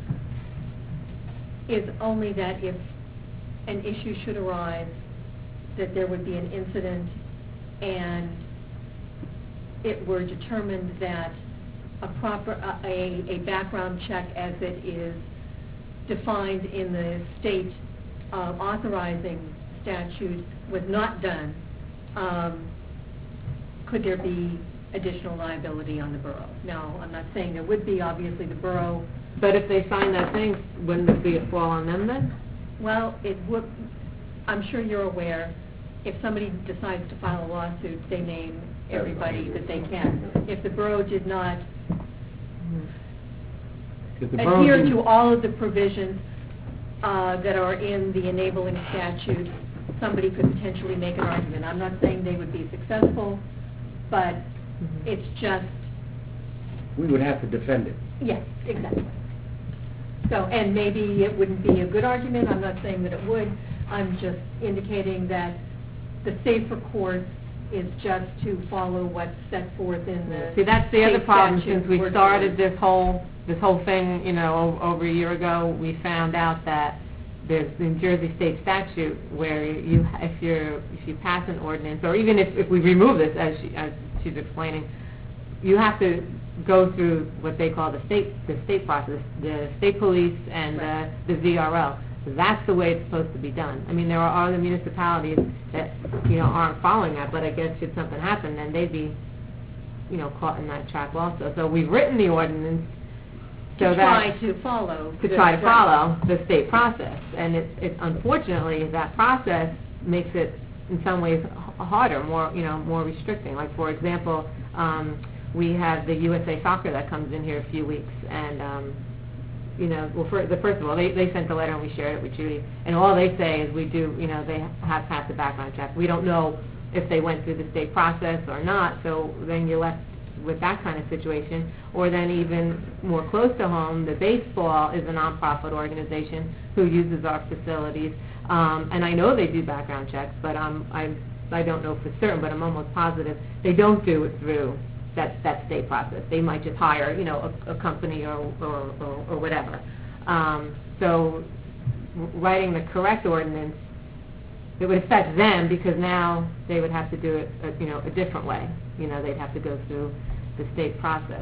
is only that if an issue should arise, that there would be an incident and it were determined that a proper, uh, a, a background check as it is defined in the state uh, authorizing statute was not done, um, could there be additional liability on the borough? Now, I'm not saying there would be, obviously the borough. But if they sign that thing, wouldn't it be a fall on them then? Well, it would, I'm sure you're aware, if somebody decides to file a lawsuit, they name everybody that they can. If the borough did not If the borough adhere didn't- to all of the provisions uh, that are in the enabling statute, somebody could potentially make an argument. I'm not saying they would be successful, but it's just, we would have to defend it. yes, exactly. So, and maybe it wouldn't be a good argument, I'm not saying that it would, I'm just indicating that the safer course is just to follow what's set forth in the See, that's the other state problem, statute since we word for started word. this whole, this whole thing, you know, o- over a year ago, we found out that there's the New Jersey state statute where you, if you're, if you pass an ordinance, or even if, if we remove this, as she, as she's explaining, you have to go through what they call the state, the state process, the state police and uh, the V R L. That's the way it's supposed to be done. I mean, there are other municipalities that, you know, aren't following that, but I guess should something happen, then they'd be, you know, caught in that trap also. So we've written the ordinance so To that... try to follow. to the- try to right. follow the state process. And it, it, unfortunately, that process makes it, in some ways, h- harder, more, you know, more restricting. Like, for example, um, we have the U S A Soccer that comes in here a few weeks, and, um, you know, well, for, the, first of all, they, they sent a letter and we shared it with Judy, and all they say is we do, you know, they have passed a background check. We don't know if they went through the state process or not, so then you're left with that kind of situation. Or then even more close to home, the baseball is a nonprofit organization who uses our facilities, um, and I know they do background checks, but um, I I don't know for certain, but I'm almost positive they don't do it through that that state process. They might just hire, you know, a, a company or or, or, or whatever. Um, so writing the correct ordinance, it would affect them because now they would have to do it, uh, you know, a different way. You know, they'd have to go through the state process.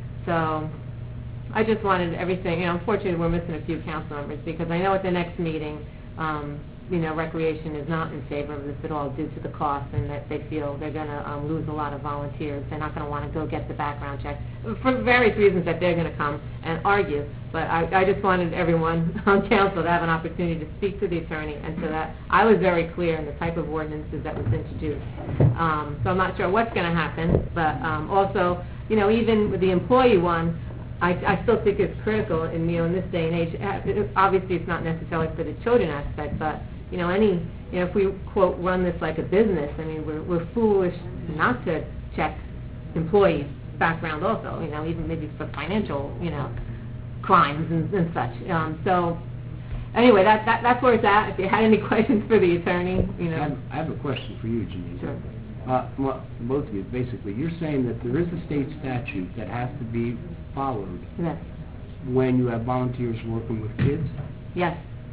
So I just wanted everything, you know, unfortunately we're missing a few council members because I know at the next meeting, um, you know, Recreation is not in favor of this at all due to the cost and that they feel they're going to um, lose a lot of volunteers. They're not going to want to go get the background check for various reasons that they're going to come and argue. But I, I just wanted everyone on council to have an opportunity to speak to the attorney and so that I was very clear in the type of ordinances that was introduced. Um, so I'm not sure what's going to happen, but um, also, you know, even with the employee one, I, I still think it's critical in, you know, in this day and age. Uh, Obviously, it's not necessarily for the children aspect, but, you know, any, you know, if we, quote, run this like a business, I mean, we're, we're foolish not to check employees' background also, you know, even maybe for financial, you know, crimes and, and such. Um, so, anyway, that, that that's where it's at. If you had any questions for the attorney, you I know. have, I have a question for you, Janine. Sure. Uh, well, both of you, basically, you're saying that there is a state statute that has to be followed Yes. when you have volunteers working with kids? Yes.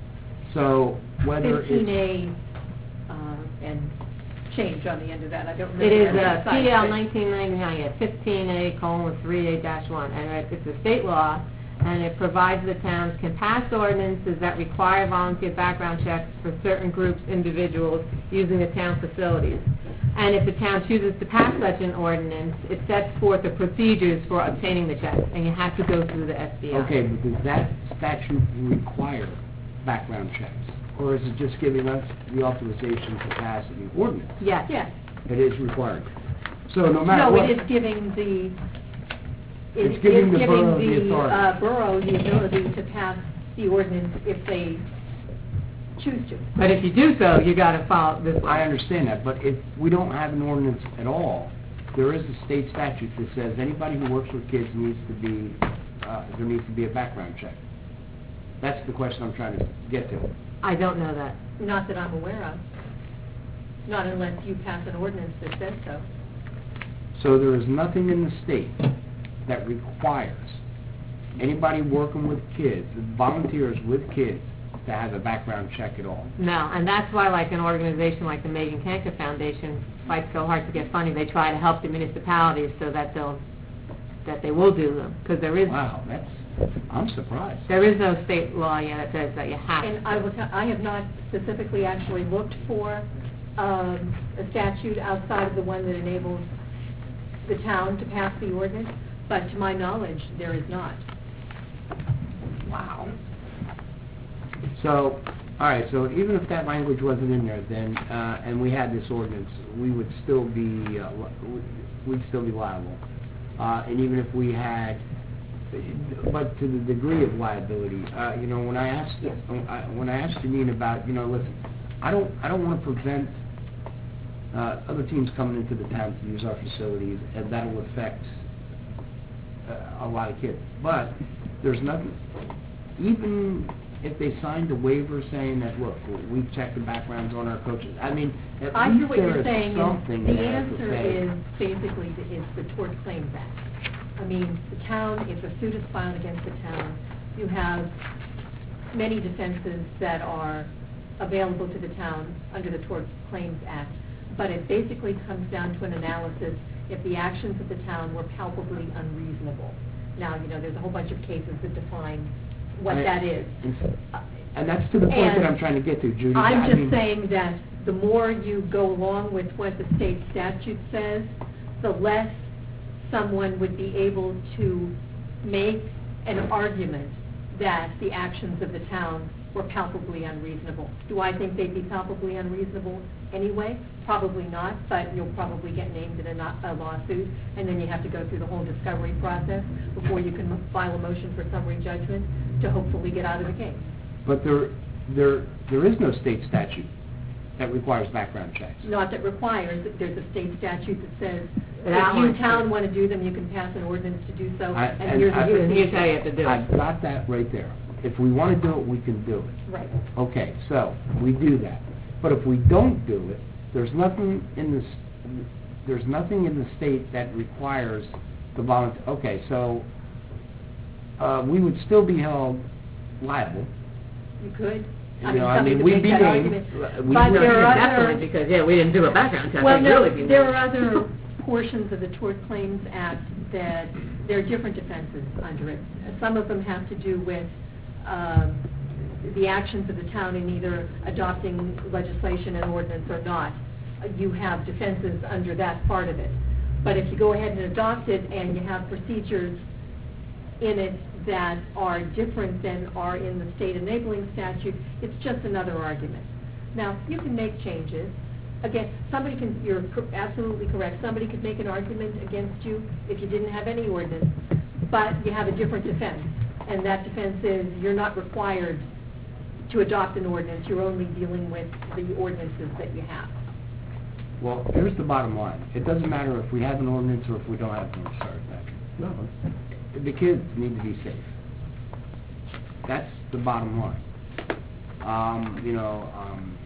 So whether fifteen it's... A, uh, and change on the end of that, I don't remember. It is that uh, site, P L but- nineteen ninety-nine, yeah, fifteen A colon three A dash one, and it- it's a state law, and it provides the towns can pass ordinances that require volunteer background checks for certain groups, individuals, using the town facilities. And if the town chooses to pass such an ordinance, it sets forth the procedures for obtaining the checks, and you have to go through the S B I. Okay, but does that statute require background checks? Or is it just giving us the authorization to pass an ordinance? Yes. Yes. It is required. So no matter No, what... it is giving the, it It's is giving the giving borough the the authority. uh, borough the ability to pass the ordinance if they choose to. But if you do so, you got to follow this. I understand that, but if we don't have an ordinance at all, there is a state statute that says anybody who works with kids needs to be, uh, there needs to be a background check. That's the question I'm trying to get to. I don't know that. Not that I'm aware of. Not unless you pass an ordinance that says so. So there is nothing in the state that requires anybody working with kids, volunteers with kids, to have a background check at all. No, and that's why, like, an organization like the Megan Kanka Foundation fights so hard to get funding. They try to help the municipalities so that they'll, that they will do them, because there is, Wow, that's, I'm surprised. there is no state law yet that says that you have to. And I will tell, I have not specifically actually looked for um, a statute outside of the one that enables the town to pass the ordinance, but to my knowledge, there is not. Wow. So, all right, so even if that language wasn't in there, then, uh, and we had this ordinance, we would still be, uh, li- we'd still be liable. Uh, and even if we had but to the degree of liability, uh, you know, when I asked, when I asked Janine about, you know, listen, I don't, I don't want to prevent uh, other teams coming into the town to use our facilities, and that'll affect uh, a lot of kids. But there's nothing, even if they signed a waiver saying that, look, we've checked the backgrounds on our coaches, I mean, at I see least what there you're is saying, something and the there to answer say. is basically the, is the Tort Claims Act. I mean, the town, if a suit is filed against the town, you have many defenses that are available to the town under the Tort Claims Act, but it basically comes down to an analysis if the actions of the town were palpably unreasonable. Now, you know, there's a whole bunch of cases that define what I- that is. And that's to the point And that I'm trying to get to, Judy. I'm I just mean- saying that the more you go along with what the state statute says, the less someone would be able to make an argument that the actions of the town were palpably unreasonable. Do I think they'd be palpably unreasonable anyway? Probably not, but you'll probably get named in a, not, a lawsuit, and then you have to go through the whole discovery process before you can file a motion for summary judgment to hopefully get out of the case. But there, there, there is no state statute that requires background checks. Not that requires, there's a state statute that says, It if you outlines town it. want to do them, you can pass an ordinance to do so, I- and here's I- the And here's procedure. how you have to do it. I've got that right there. If we want to do it, we can do it. Right. Okay, so, we do that. But if we don't do it, there's nothing in this, there's nothing in the state that requires the volunteer, okay, so, uh, we would still be held liable. You could. You I mean, know, I somebody mean, could we'd make be that named. argument. We- But No, there are other... Definitely, because, yeah, we didn't do a background check. Well, I'd no, really be there moved. are other portions of the Tort Claims Act that, there are different defenses under it. Some of them have to do with um, the actions of the town in either adopting legislation and ordinance or not. Uh, You have defenses under that part of it. But if you go ahead and adopt it and you have procedures in it that are different than are in the state enabling statute, it's just another argument. Now, you can make changes. Again, somebody can, you're cor- absolutely correct, somebody could make an argument against you if you didn't have any ordinance, but you have a different defense. And that defense is you're not required to adopt an ordinance, you're only dealing with the ordinances that you have. Well, here's the bottom line. It doesn't matter if we have an ordinance or if we don't have one to start that. No. The kids need to be safe. That's the bottom line. Um, you know, um,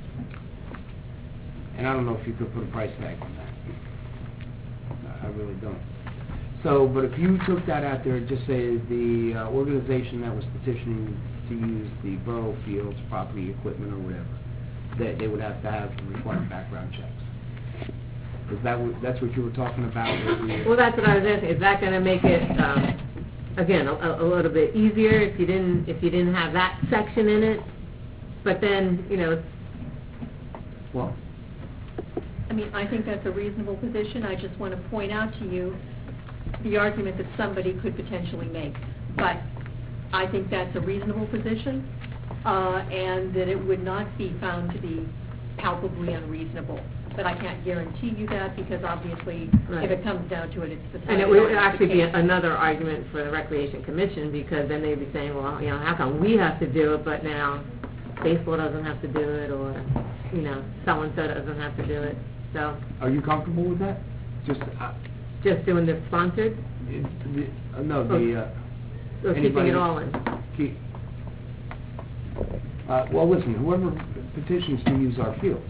and I don't know if you could put a price tag on that. I really don't. So, but if you took that out there, just say the uh, organization that was petitioning to use the borough fields, property, equipment, or whatever, that they would have to have required background checks. Is that what, that's what you were talking about? with the- Well, that's what I was asking, is that gonna make it, um, again, a, a little bit easier if you didn't, if you didn't have that section in it? But then, you know, Well, I mean, I think that's a reasonable position. I just want to point out to you the argument that somebody could potentially make. But I think that's a reasonable position, uh, and that it would not be found to be palpably unreasonable. But I can't guarantee you that, because obviously, Right. if it comes down to it, it's the time. and it would actually be another argument for the Recreation Commission, because then they'd be saying, well, you know, how come we have to do it, but now baseball doesn't have to do it, or, you know, so-and-so doesn't have to do it, so, are you comfortable with that? Just, uh, just doing the sponsored, it, the, uh, no, the, uh... or keeping anybody- it all in? Keep, uh, well, listen, whoever petitions to use our fields,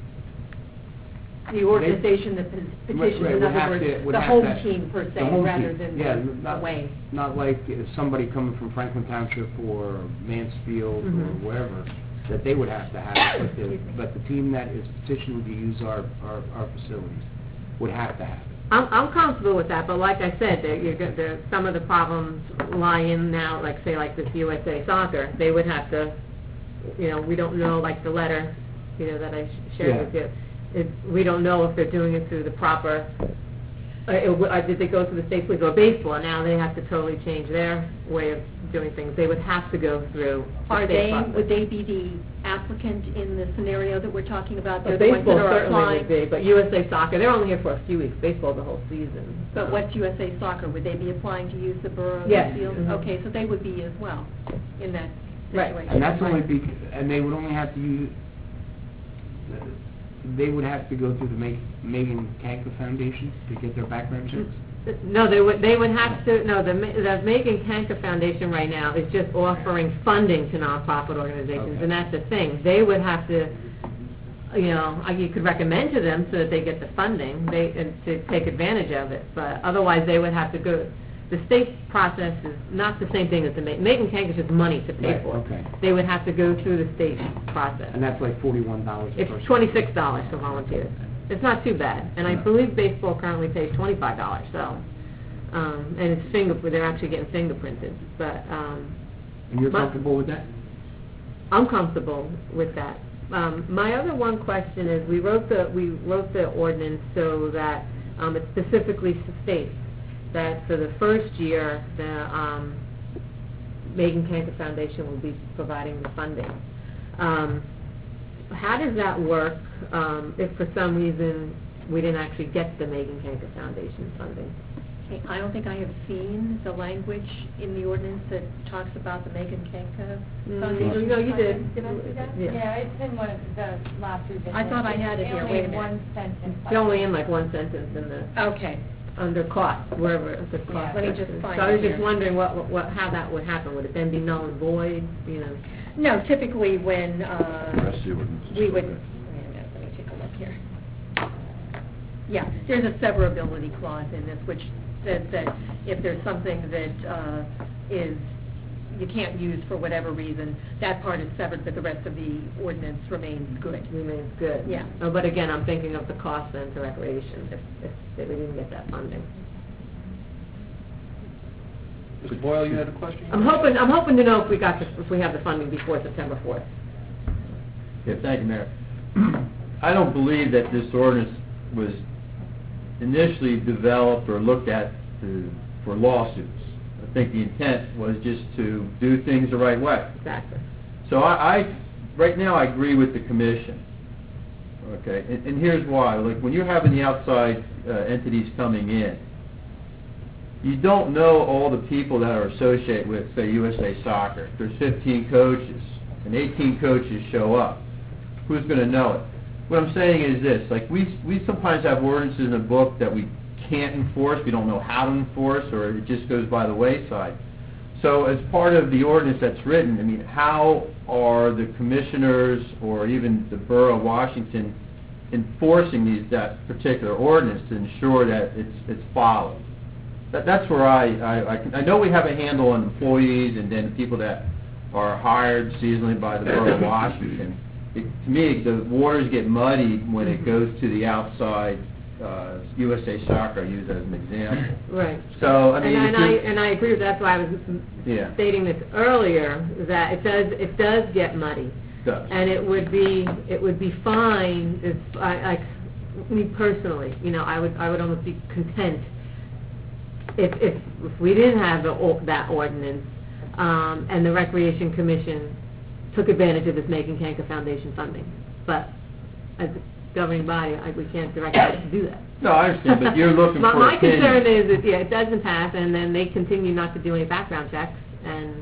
The organization that pe- petitions, Right, in would other have words, to- would the have home to- team per the se, home rather team. than Yeah, the not- away. not like uh, somebody coming from Franklin Township or Mansfield or Mhm. wherever, that they would have to have it, but the, but the team that is petitioning to use our, our, our facilities would have to have it. I'm, I'm comfortable with that, but like I said, there, you're, go- there, some of the problems lie in now, like, say, like this U S A Soccer, they would have to, you know, we don't know, like the letter, you know, that I sh- shared Yeah. with you, it, we don't know if they're doing it through the proper uh, it w- uh, did they go through the state police, or baseball, now they have to totally change their way of doing things. They would have to go through the Are state they, process. would they be the applicant in the scenario that we're talking about? Well, They're the ones that baseball are certainly applying. would be, but U S A Soccer, they're only here for a few weeks. Baseball the whole season. But what's U S A Soccer? Would they be applying to use the borough Yes. field? Mhm. Okay, so they would be as well in that Right. situation. And that's only Right. bec, and they would only have to use, they would have to go through the Ma- Megan Kanka Foundation to get their background checks? No, they would, they would have to, no, the, Ma- the Megan Kanka Foundation right now is just offering funding to nonprofit organizations, Okay. and that's the thing. They would have to, you know, uh, you could recommend to them so that they get the funding, they, and to take advantage of it, but otherwise they would have to go, the state process is not the same thing as the Ma- Megan Kanka is just money to pay Right, for. okay. They would have to go through the state process. And that's like forty-one dollars a person? It's twenty-six dollars for volunteers. It's not too bad, and I Yeah. believe baseball currently pays twenty-five dollars, so, um, and it's finger, they're actually getting fingerprinted, but, um, And you're But- comfortable with that? I'm comfortable with that. Um, my other one question is, we wrote the, we wrote the ordinance so that, um, it specifically states that for the first year, the, um, Megan Kanka Foundation will be providing the funding. Um, how does that work, um, if for some reason we didn't actually get the Megan Kanka Foundation funding? Okay, I don't think I have seen the language in the ordinance that talks about the Megan Kanka Mm, Foundation. no, you did. Did I do that? Yeah. Yeah, it's in one of the last revisions. I thought I had it here. It's Wait a only minute. one sentence. It's only in like one sentence in the, Okay. under cost, wherever the cost. Yeah. Let me just section. find So I was it just here. wondering what, what- what, how that would happen. Would it then be null and void, you know? No, typically when, uh, Rest of the ordinance is we still would, there. wait a minute, let me take a look here. Yeah, there's a severability clause in this which says that if there's something that, uh, is, you can't use for whatever reason, that part is severed, but the rest of the ordinance remains good. Remains good. Yeah. Oh, but again, I'm thinking of the cost then to recreation, if, if, if we didn't get that funding. Mister Boyle, you had a question? I'm hoping, I'm hoping to know if we got, the if we have the funding before September fourth. Yeah, thank you, Mayor. I don't believe that this ordinance was initially developed or looked at to, for lawsuits. I think the intent was just to do things the right way. Exactly. So I, I, right now, I agree with the commission. Okay, and, and here's why. Like, when you're having the outside uh, entities coming in, you don't know all the people that are associated with, say, U S A Soccer. There's fifteen coaches, and eighteen coaches show up. Who's going to know it? What I'm saying is this, like, we, we sometimes have ordinances in a book that we can't enforce, we don't know how to enforce, or it just goes by the wayside. So as part of the ordinance that's written, I mean, how are the commissioners or even the Borough of Washington enforcing these, that particular ordinance to ensure that it's, it's followed? That, that's where I, I, I, can, I know we have a handle on employees and then people that are hired seasonally by the Borough of Washington. It, to me, the waters get muddied when it goes to the outside, uh, U S A Soccer, I use that as an example. Right. So, I mean, And, if and I, you- and I agree with, that's why I was Yeah. stating this earlier, that it does, it does get muddy. does. And it would be, it would be fine if, I, like, me personally, you know, I would, I would almost be content if, if, if we didn't have the, or- that ordinance, um, and the Recreation Commission took advantage of this Megan Kanka Foundation funding. But as a governing body, I, we can't direct us to do that. No, I understand, but you're looking My- for My opinion. concern is that, yeah, it doesn't pass, and then they continue not to do any background checks, and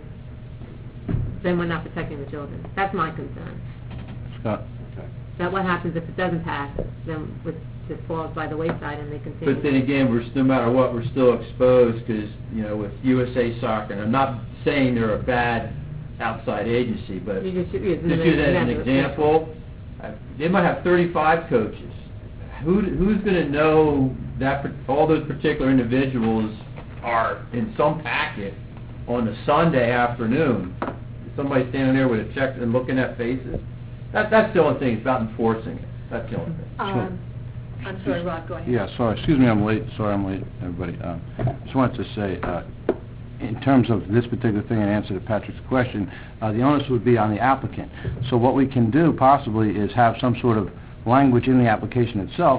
then we're not protecting the children. That's my concern. Scott? That what happens if it doesn't pass, then it just falls by the wayside and they continue. But then again, we're, no matter what, we're still exposed, because, you know, with U S A Soccer, and I'm not saying they're a bad outside agency, but You just use just use that as an example, uh, they might have thirty-five coaches. Who, who's going to know that, par- all those particular individuals are in some packet on a Sunday afternoon? Somebody standing there with a check and looking at faces? That, that's the only thing, it's about enforcing it. That's the only thing. Um, I'm sorry, Rob, go ahead. Yeah, sorry, excuse me, I'm late, sorry I'm late, everybody. Um, Just wanted to say, uh, in terms of this particular thing, and answer to Patrick's question, uh, the onus would be on the applicant. So what we can do possibly is have some sort of language in the application itself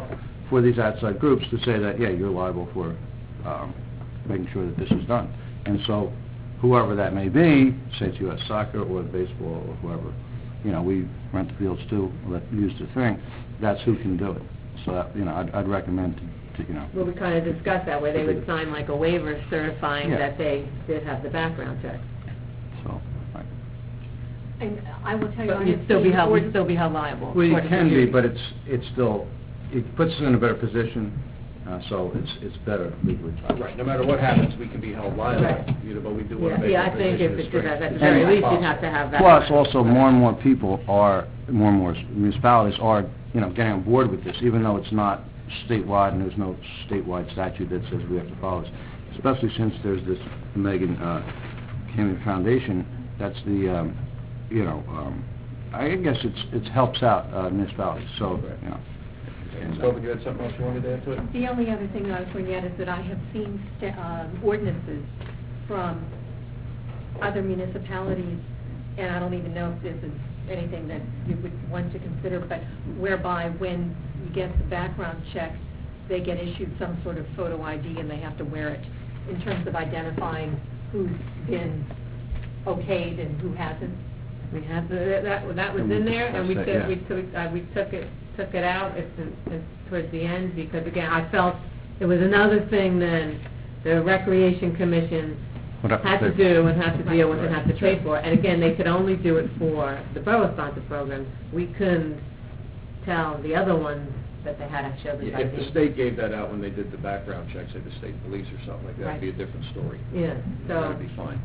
for these outside groups to say that, yeah, you're liable for um, making sure that this is done. And so whoever that may be, say it's U S Soccer or baseball or whoever, you know, we rent the fields too, let use the thing, that's who can do it. So, that, you know, I'd, I'd recommend to, to, you know. Well, we kind of discussed that, where they would sign like a waiver certifying Yeah. that they did have the background check. So, right. And I will tell you, I But have you'd still be seen held, ord- you'd still be held liable. Well, you according to can be, you. but it's, it's still, it puts us in a better position, uh, so it's, it's better legally. Right, no matter what happens, we can be held liable, Right. you know, but we do want Yeah, to make yeah, our I think position if as it's, straight at the as very least, possible. you'd have to have that. Plus, also, more and more people are, more and more municipalities are, you know, getting on board with this, even though it's not statewide, and there's no statewide statute that says we have to follow this. Especially since there's this Megan uh, Canyon Foundation, that's the, um, you know, um, I guess it's it helps out uh, municipalities. So, you know. And Sylvia, you had something else you wanted to add to it? The only other thing that I was going to add is that I have seen sta- um, ordinances from other municipalities, and I don't even know if this is anything that you would want to consider, but whereby when you get the background check, they get issued some sort of photo I D and they have to wear it in terms of identifying who's been okayed and who hasn't. We have, the- that, that was in there, and we That's took, it, we yeah. took, uh, we took it, took it out at the, at- towards the end, because again, I felt it was another thing then the Recreation Commission Would have to had to pay for. do and have to deal with and have to pay for. And again, they could only do it for the borough-sponsored programs. We couldn't tell the other ones that they had to show this I D. If the state gave that out when they did the background checks, say the state police or something like that, it'd be a Right. different story. Yeah, so. That'd be fine.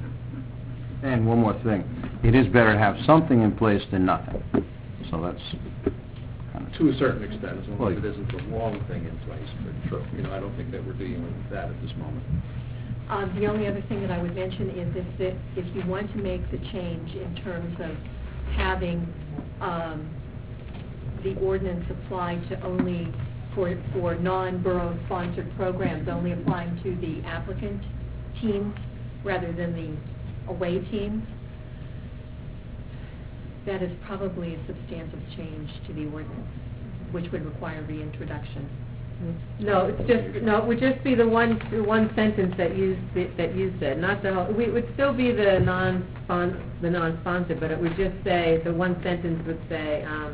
And one more thing, it is better to have something in place than nothing. So that's kind of... To a certain extent, as long Well, as it isn't the wrong thing in place, but, you know, I don't think that we're dealing with that at this moment. Um, the only other thing that I would mention is if, that if you want to make the change in terms of having um, the ordinance apply to only for, for non-borough sponsored programs, only applying to the applicant teams rather than the away teams, that is probably a substantive change to the ordinance, which would require reintroduction. No, it's just, no, it would just be the one, the one sentence that you, that you said, not the whole, we- it would still be the non-spon, the non-sponsored, but it would just say, the one sentence would say, um,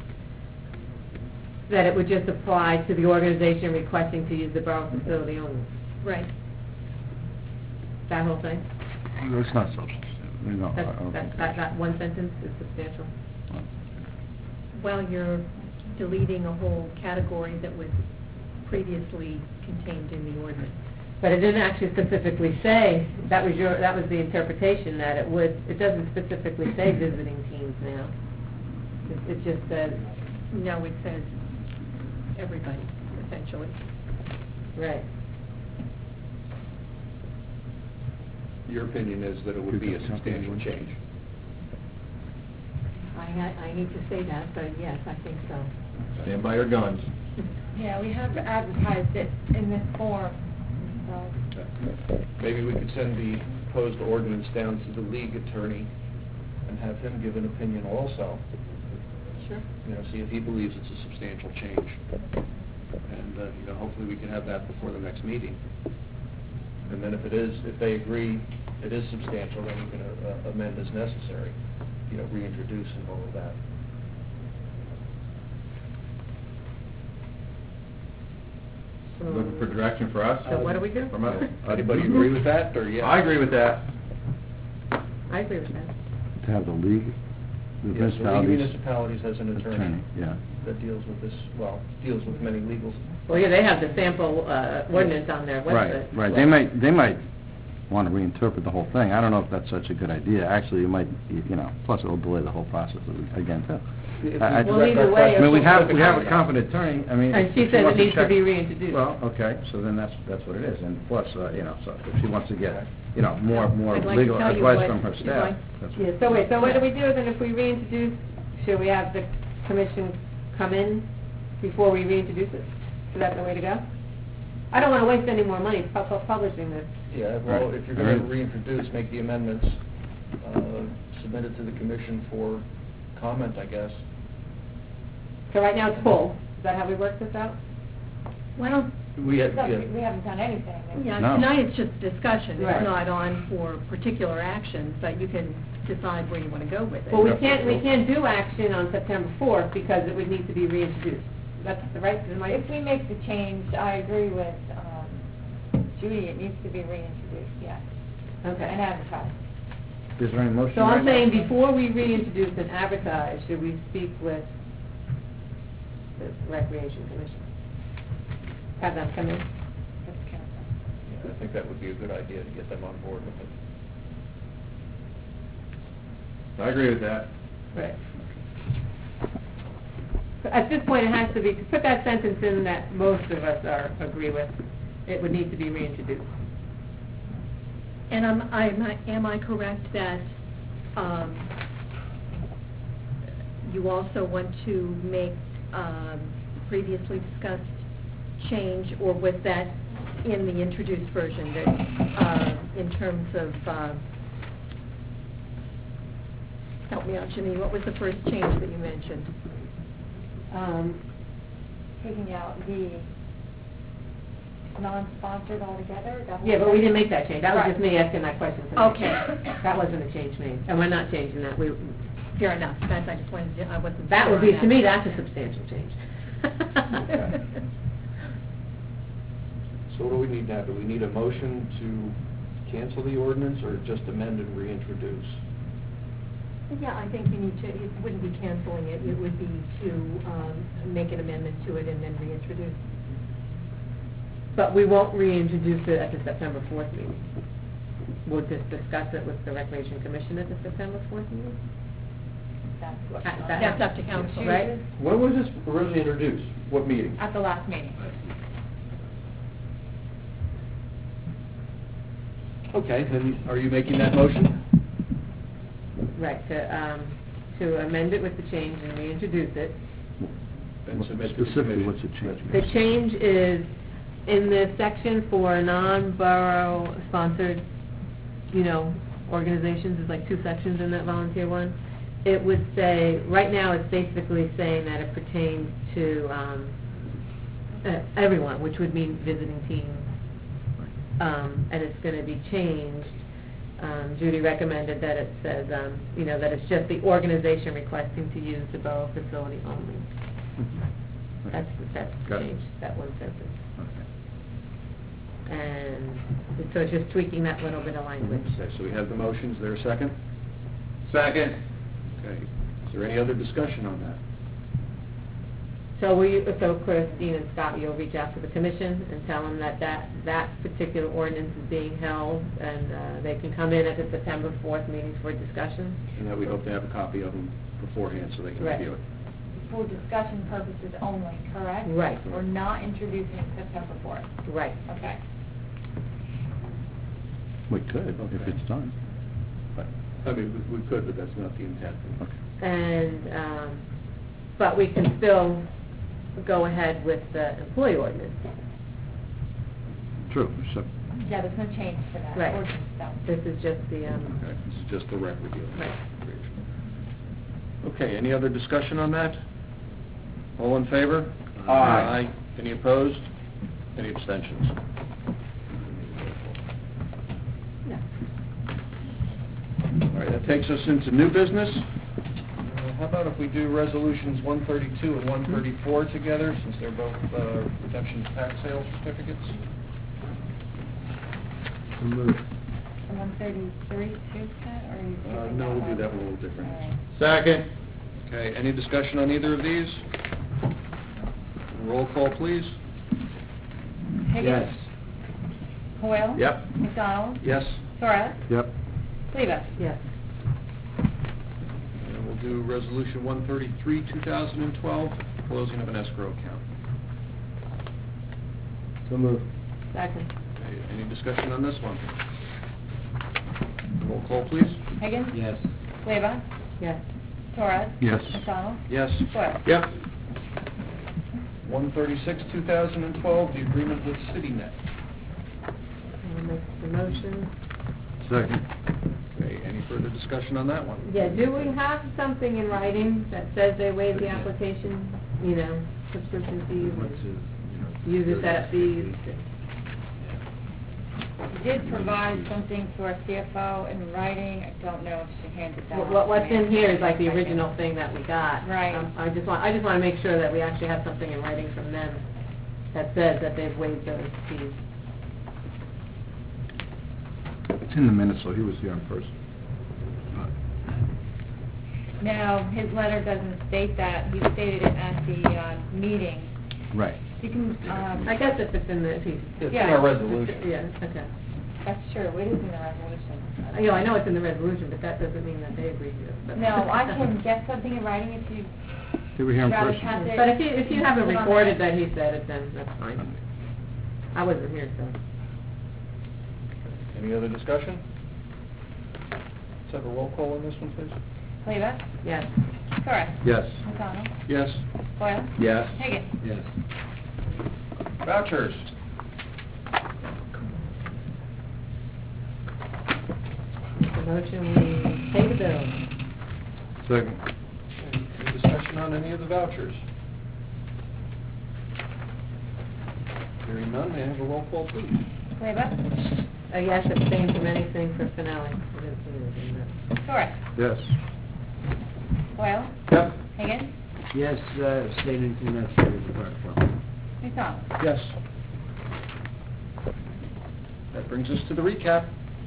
that it would just apply to the organization requesting to use the borough facility only. Right. That whole thing? It's not substantive. No, I That's, don't that, think that, that one sentence is substantial. Well, you're deleting a whole category that was previously contained in the ordinance. But it didn't actually specifically say, that was your, that was the interpretation, that it would, it doesn't specifically say visiting teams now. It, it just says, No, it says everybody, essentially. right. Your opinion is that it would be a substantial change. I, ha- I hate to say that, but yes, I think so. Stand by your guns. Yeah, we have advertised it in this form, so. Maybe we could send the proposed ordinance down to the league attorney and have him give an opinion also. Sure. You know, see if he believes it's a substantial change. And, uh, you know, hopefully we can have that before the next meeting. And then if it is, if they agree it is substantial, then we can uh, amend as necessary, you know, reintroduce and all of that. Looking for direction for us? So what do we do? From us? Anybody agree with that, or yes? I agree with that. I agree with that. To have the league, the Yes, the League of municipalities... Municipalities has an attorney Attorney, yeah. that deals with this, well, deals with many legals. Well, yeah, they have the sample, uh, ordinance on their website. Right, right. They might, they might want to reinterpret the whole thing. I don't know if that's such a good idea. Actually, it might, you know, plus it'll delay the whole process again, too. If I- I- we Well, direct our either way, I mean, we questions have, to we the have a council. competent attorney, I mean... And if she said it wants to needs to check- be reintroduced. Well, okay, so then that's, that's what it is. And plus, uh, you know, so if she wants to get, you know, more, more I'd like to legal tell you advice what from her you'd staff, like. that's... Yeah, so wait, so what do we do then if we reintroduce, should we have the commission come in before we reintroduce it? Is that the way to go? I don't want to waste any more money pu- pu- publishing this. Yeah, well, Right. if you're going to Right. reintroduce, make the amendments, uh, submit it to the commission for comment, I guess. So right now it's full. Is that how we work this out? Well, We had, yeah. We haven't done anything. yeah, No. tonight it's just discussion. Right. It's not on for particular actions, but you can decide where you want to go with it. Well, we can't, we can't do action on September fourth because it would need to be reintroduced. That's the right, am I- If we make the change, I agree with um, Judy, it needs to be reintroduced, yes, and okay. advertised. Is there any motion So I'm right now? saying before we reintroduce and advertise, should we speak with the Recreation Commission? Have them come in? That's council. Yeah, I think that would be a good idea to get them on board with it. I agree with that. Right. So at this point, it has to be, to put that sentence in that most of us are, agree with, it would need to be reintroduced. And am I, am I- am I correct that um, you also want to make um, previously discussed change, or was that in the introduced version, that uh, in terms of, uh, help me out, Janine, what was the first change that you mentioned? Um, Taking out the non-sponsored altogether? that Yeah, was- but we didn't make that change. That was just Right. me asking that question. tonight. Okay. That wasn't a change made, and we're not changing that. We, Fair enough, that's, I just wanted to, I wasn't. that would sure be, on to me, that's a substantial change. So what do we need now? Do we need a motion to cancel the ordinance or just amend and reintroduce? Yeah, I think you need to, it wouldn't be canceling it, it would be to um, make an amendment to it and then reintroduce. But we won't reintroduce it at the September fourth meeting. We'll just discuss it with the Recreation Commission at the September fourth meeting? That's what- Uh, that- That's up to council. Right? When was this originally introduced? What meeting? At the last meeting. Okay, then are you making that motion? Right, to, um, to amend it with the change and reintroduce it. Then submit to the Specifically, commission. what's the change? The change is in the section for non-borough sponsored, you know, organizations, there's like two sections in that volunteer one. It would say, right now it's basically saying that it pertains to, um, uh, everyone, which would mean visiting teams. Um, and it's gonna be changed. Um, Judy recommended that it says, um, you know, that it's just the organization requesting to use the borough facility only. That's, that's the Got it. change, that one sentence. And so it's just tweaking that little bit of language. Okay, so we have the motion. Is there a second? Second. Okay. Is there any other discussion on that? So we, so Christine and Scott, you'll reach out to the commission and tell them that that, that particular ordinance is being held, and uh, they can come in at the September fourth meeting for discussion? And that we hope to have a copy of them beforehand so they can Right. review it. For discussion purposes only, correct? Right. We're not introducing it September fourth. Right. Okay. We could, if it's done. But, I mean, we we could, but that's not the intent. Okay. And, um, but we can still go ahead with the employee ordinance. True, so, Yeah, there's no change for that. Right. Ordinance, no. This is just the, um, Okay, this is just the rec review. Right. Okay, any other discussion on that? All in favor? Aye. Any opposed? Any abstentions? no. All right, that takes us into new business. Uh, How about if we do resolutions one thirty-two and one thirty-four together, since they're both uh, redemption of tax sales certificates? And one thirty-three, too, Pat, or are you Uh, skipping No, we'll do one? that one a little different. All right. Second. Okay, any discussion on either of these? Roll call, please. Higgins? Hoyle? Yep. McDonald? Yes? Torres? yep. Leva? Yes. And we'll do resolution one thirty-three, two thousand twelve, closing of an escrow account. So moved. Second. Okay, any discussion on this one? Roll call, please. Higgins? Yes. Leva? Yes. Torres? Yes. McDonald? Yes. Hoyle? Yep. one thirty-six, two thousand twelve, the agreement with CityNet. I'll make the motion. Second. Okay, any further discussion on that one? Yeah, do we have something in writing that says they waive the application, you know, subscription fees? What's his, you know, use this at the, She did provide something to our C F O in writing. I don't know if she handed that out. what, what's to me. in here is like the original thing that we got. Right. Um, I just want, I just want to make sure that we actually have something in writing from them that says that they've waived those fees. It's in the minutes, so he was here in person. No, his letter doesn't state that. He stated it at the uh, meeting. Right. You can, um, I guess if it's in the, if he's... It's in Yeah. our resolution. Yeah, okay. that's true. It is in the resolution. You know, I know it's in the resolution, but that doesn't mean that they agree to it. but- No, I can get something in writing if you They were here in rather person. have it. But if you, if you haven't put on recorded there. that he said it, then that's fine. I wasn't here, so. Any other discussion? Let's have a roll call on this one, please. Cleva? Yes. Correct. Yes. McDonald? Yes. Boyle? Yes. Higgins? Yes. Vouchers. The motion, we pay the bill. Second. Any discussion on any of the vouchers? Hearing none, may I have a roll call, please? Cleva? Uh, yes, abstain from anything for finale. I didn't see anything, but- Correct. Yes. Boyle? Yep. Higgins? Yes, uh, state anything necessary with the park club. McDonald? Yes. That brings us to the recap.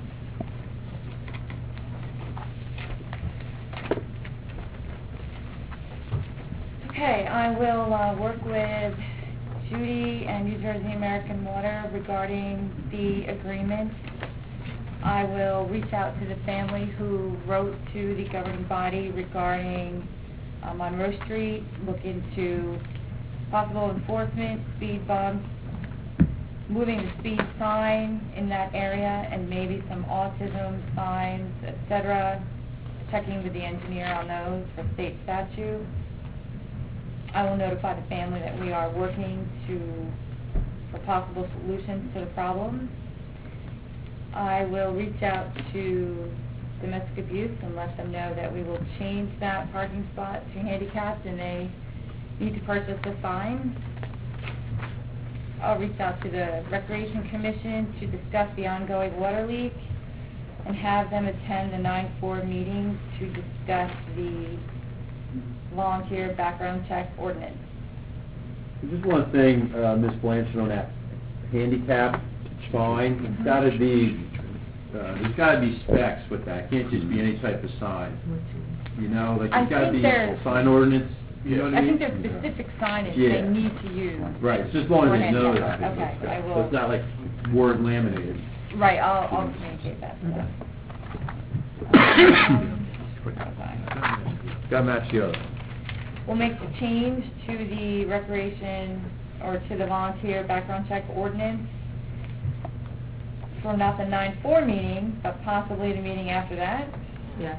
Okay, I will uh, work with Judy and New Jersey American Water regarding the agreement. I will reach out to the family who wrote to the governing body regarding uh, Monroe Street, look into possible enforcement, speed bumps, moving the speed sign in that area, and maybe some autism signs, et cetera, checking with the engineer on those for state statute. I will notify the family that we are working to, for possible solutions to the problem. I will reach out to domestic abuse and let them know that we will change that parking spot to handicapped and they need to purchase a sign. I'll reach out to the Recreation Commission to discuss the ongoing water leak and have them attend the nine four meeting to discuss the volunteer background check ordinance. Just one thing, uh, Miz Blanchard, on that handicap sign, it's gotta be, uh, there's gotta be specs with that, it can't just be any type of sign. You know, like, I it's gotta think be there's- sign ordinance, you know what I I mean? think there's specific signage Yeah. they need to use. Right, it's just as long as for it's noted. handicap. Okay, I So will, it's not like word laminated. right, I'll, I'll communicate that to them. Gotta match the other. We'll make the change to the recreation, or to the volunteer background check ordinance for not the nine four meeting, but possibly the meeting after that. Yes.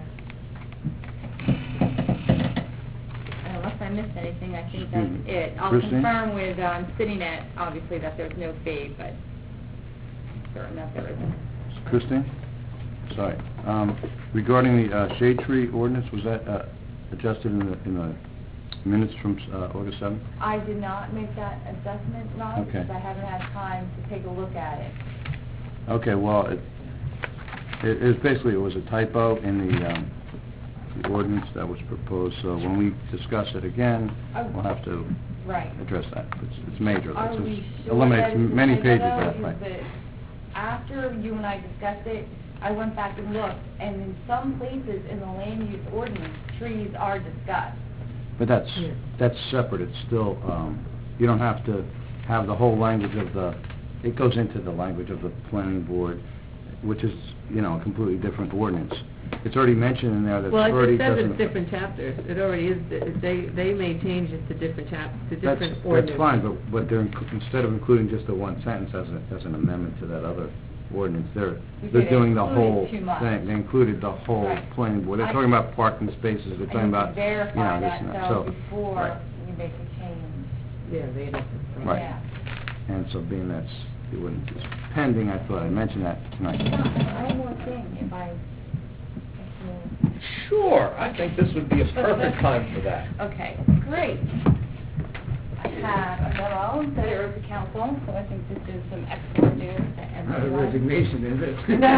Unless I missed anything, I think that's Mhm. it. I'll Christine? confirm with, um, CityNet, obviously, that there's no fee, but certain that there isn't. Christine? Sorry. Um, regarding the uh, shade tree ordinance, was that uh, adjusted in the, in the minutes from uh, August seventh? I did not make that adjustment, Rob, Okay. because I haven't had time to take a look at it. Okay, well, it, it it was basically, it was a typo in the, um, the ordinance that was proposed, so when we discuss it again, we'll have to Right. address that. It's, it's major. Are It's- we it sure eliminates that it's a many typo, pages though? that Is way. that after you and I discussed it, I went back and looked, and in some places in the land use ordinance, trees are discussed. But that's, Yeah. that's separate, it's still, um, you don't have to have the whole language of the, it goes into the language of the planning board, which is, you know, a completely different ordinance. It's already mentioned in there that it Well, already it says doesn't... it's different chapters. It already is, they, they may change it to different chap, to That's, different ordinances. that's fine, but, but they're, inc- instead of including just the one sentence as a, as an amendment to that other ordinance, they're, We they're did doing the include whole too much. thing. They included the whole Right. planning board. They're I- talking about parking spaces, they're I talking need to about, you verify know, this that, and that. though, So, before right. we make the change. Yeah, they don't. Right. Yeah. And so being that's, the ordinance is pending, I thought I'd mention that tonight. One more thing, if I, if you... Sure, I think this would be a perfect time for that. Okay, great. have a memo that I wrote to council, so I think this is some excellent news to Not a everyone. resignation, is it? No.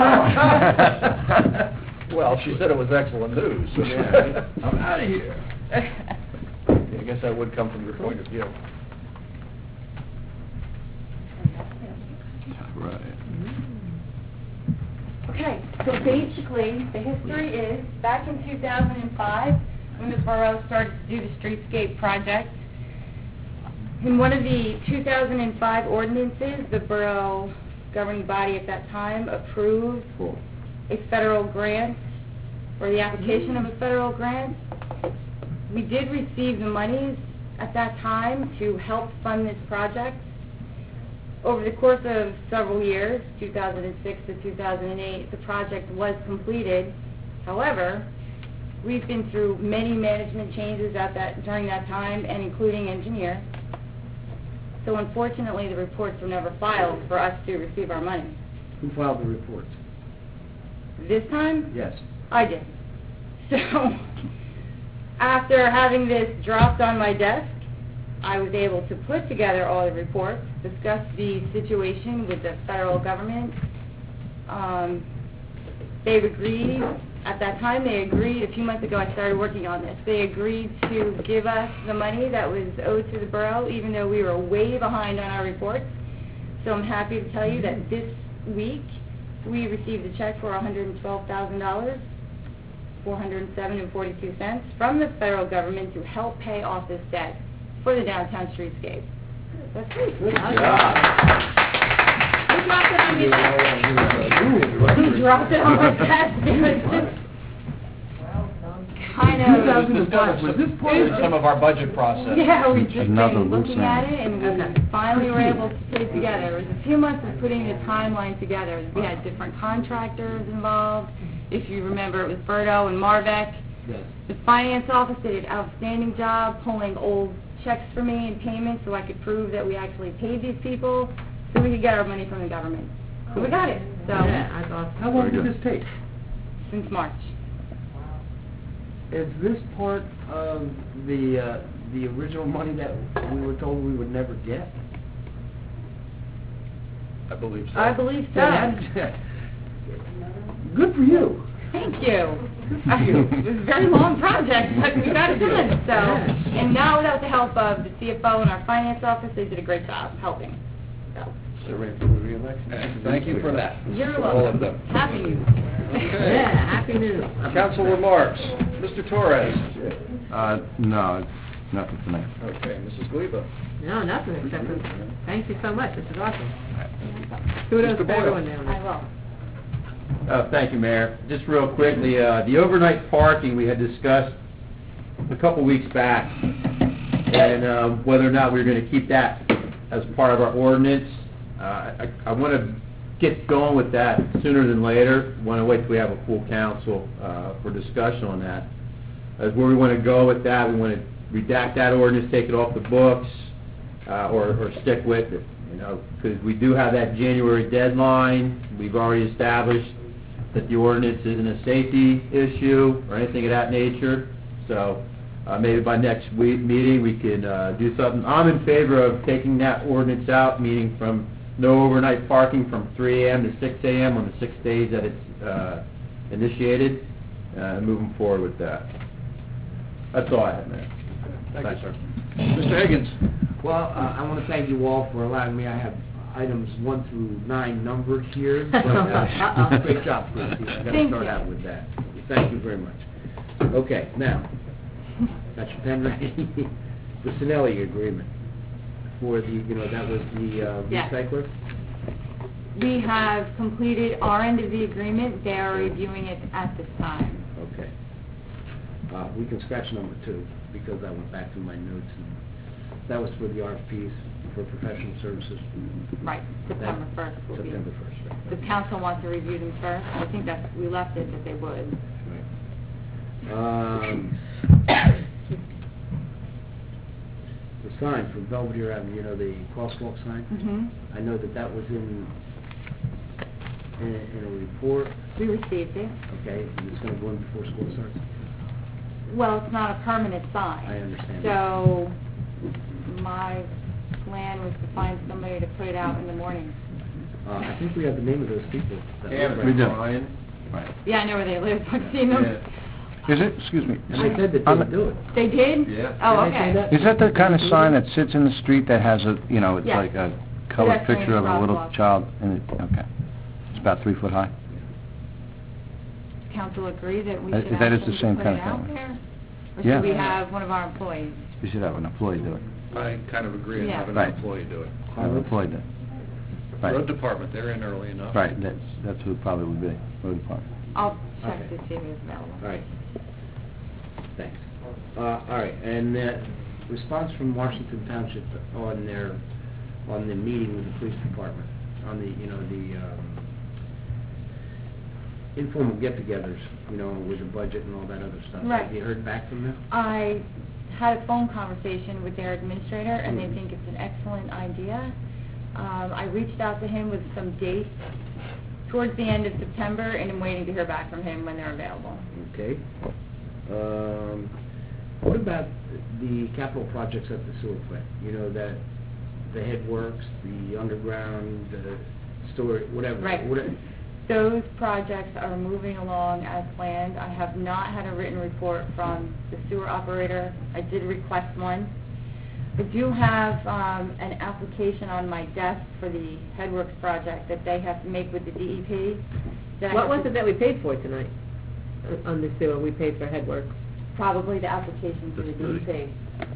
Well, she said it was excellent news. so- Yeah, I'm out of here. I guess that would come from your point of view. Right. Okay, so basically, the history is, back in two thousand five, when the borough started to do the streetscape project, in one of the two thousand five ordinances, the borough governing body at that time approved Cool. a federal grant, or the application of a federal grant. We did receive the monies at that time to help fund this project. Over the course of several years, two thousand six to two thousand eight, the project was completed. However, we've been through many management changes at that, during that time, and including engineer. So unfortunately, the reports were never filed for us to receive our money. Who filed the reports? This time, Yes. I did. So, after having this dropped on my desk, I was able to put together all the reports, discuss the situation with the federal government. Um, they've agreed, at that time they agreed, a few months ago I started working on this, they agreed to give us the money that was owed to the borough, even though we were way behind on our reports. So I'm happy to tell you that this week, we received a check for one hundred twelve thousand dollars, four hundred seven dollars and forty-two cents from the federal government to help pay off this debt for the downtown streetscape. That's great. Good Who job. dropped it on me? Who dropped it on my desk? It was just kind of... two thousand five, was this part In of some of our budget process. Yeah, we've just Another been loose looking at end. it, and we finally were able to put it together. It was a few months of putting the timeline together. We had different contractors involved. If you remember, it was Berto and Marbeck. Yes. The finance office did an outstanding job pulling old checks for me and payments so I could prove that we actually paid these people so we could get our money from the government. So we got it. So, Yeah, I thought. How long did this take? since March. Is this part of the, uh, the original money that we were told we would never get? I believe so. I believe so. Good for you. Thank you. It was a very long project, but we got it done, so. And now without the help of the C F O and our finance office, they did a great job helping. So, They're ready for re-election. Thank you for that. you're All of welcome. them. Happy news. Okay. Yeah, happy news. Council remarks. Mister Torres. Uh, no, nothing tonight. Okay, Missus Gleba. No, nothing except for, thank you so much, this is awesome. Kudos Mister to Boyle. everyone down I there. will. Uh, Thank you, Mayor. Just real quickly, uh, the overnight parking we had discussed a couple weeks back, and uh, whether or not we were going to keep that as part of our ordinance. Uh, I I want to get going with that sooner than later. Want to wait till we have a full council uh, for discussion on that. As where we want to go with that, we want to redact that ordinance, take it off the books, uh, or or stick with it. You know, because we do have that January deadline. We've already established that the ordinance isn't a safety issue or anything of that nature. So uh, maybe by next week meeting we can uh, do something. I'm in favor of taking that ordinance out, meaning from no overnight parking from three A M to six A M on the six days that it's uh, initiated, uh, moving forward with that. That's all I have, Mayor. Thank you, sir. Mister Higgins. Well, uh, I want to thank you all for allowing me, I have items one through nine numbered here, but, uh, Uh-oh. great job, Christie, I gotta Thank start you. out with that. Thank you very much. Okay, now, got your pen ready? The Sinelli agreement for the, you know, that was the uh, Yes. recycler? We have completed our end of the agreement. They are reviewing it at this time. Okay. Uh, we can scratch number two, because I went back through my notes, and that was for the R F Ps, for professional services. Right, September first will be. September first, right. The council wants to review them first. I think that's, we left it that they would. Um, the sign from Belvedere Avenue, you know, the crosswalk sign? Mm-hmm. I know that that was in, in, in a report, We received it. okay, and it's gonna go in before school starts? Well, it's not a permanent sign. I understand. So, my plan was to find somebody to put it out in the morning. Uh, I think we have the name of those people. that Yeah, live we right do. now. Ryan. Right. Yeah, I know where they live, I've seen them. Is it, excuse me, And they said that on they the- would do it. They did? Yeah. Oh, Didn't they say okay. that? is that the kind of sign that sits in the street that has a, you know, it's Yes. like a colored Pedestrian picture of a little crosswalk. child, and it, okay. It's about three foot high? Does council agree that we Uh, should that ask is the them same to put kind it of out thing. there? Or Yeah. should we have one of our employees? We should have an employee do it. I kind of agree and Yeah. have an Right. employee do it. Have an employee do it. Road Right, department, they're in early enough. right, that's, that's who it probably would be, road department. I'll check Okay. to see who's available. All right. Thanks. Uh, all right, and uh response from Washington Township on their, on the meeting with the police department, on the, you know, the, um, informal get-togethers, you know, with the budget and all that other stuff. Right. Have you heard back from them? I had a phone conversation with their administrator, and they Mhm. think it's an excellent idea. Um, I reached out to him with some dates towards the end of September, and I'm waiting to hear back from him when they're available. Okay. Um, what about the capital projects at the sewer plant? You know, that, the headworks, the underground, uh, storage, whatever. Right. Whatever. Those projects are moving along as planned. I have not had a written report from the sewer operator. I did request one. I do have um, an application on my desk for the Headworks project that they have to make with the D E P. that I What have was to- it that we paid for tonight uh, on the sewer? We paid for headwork. Probably the application to the D E P.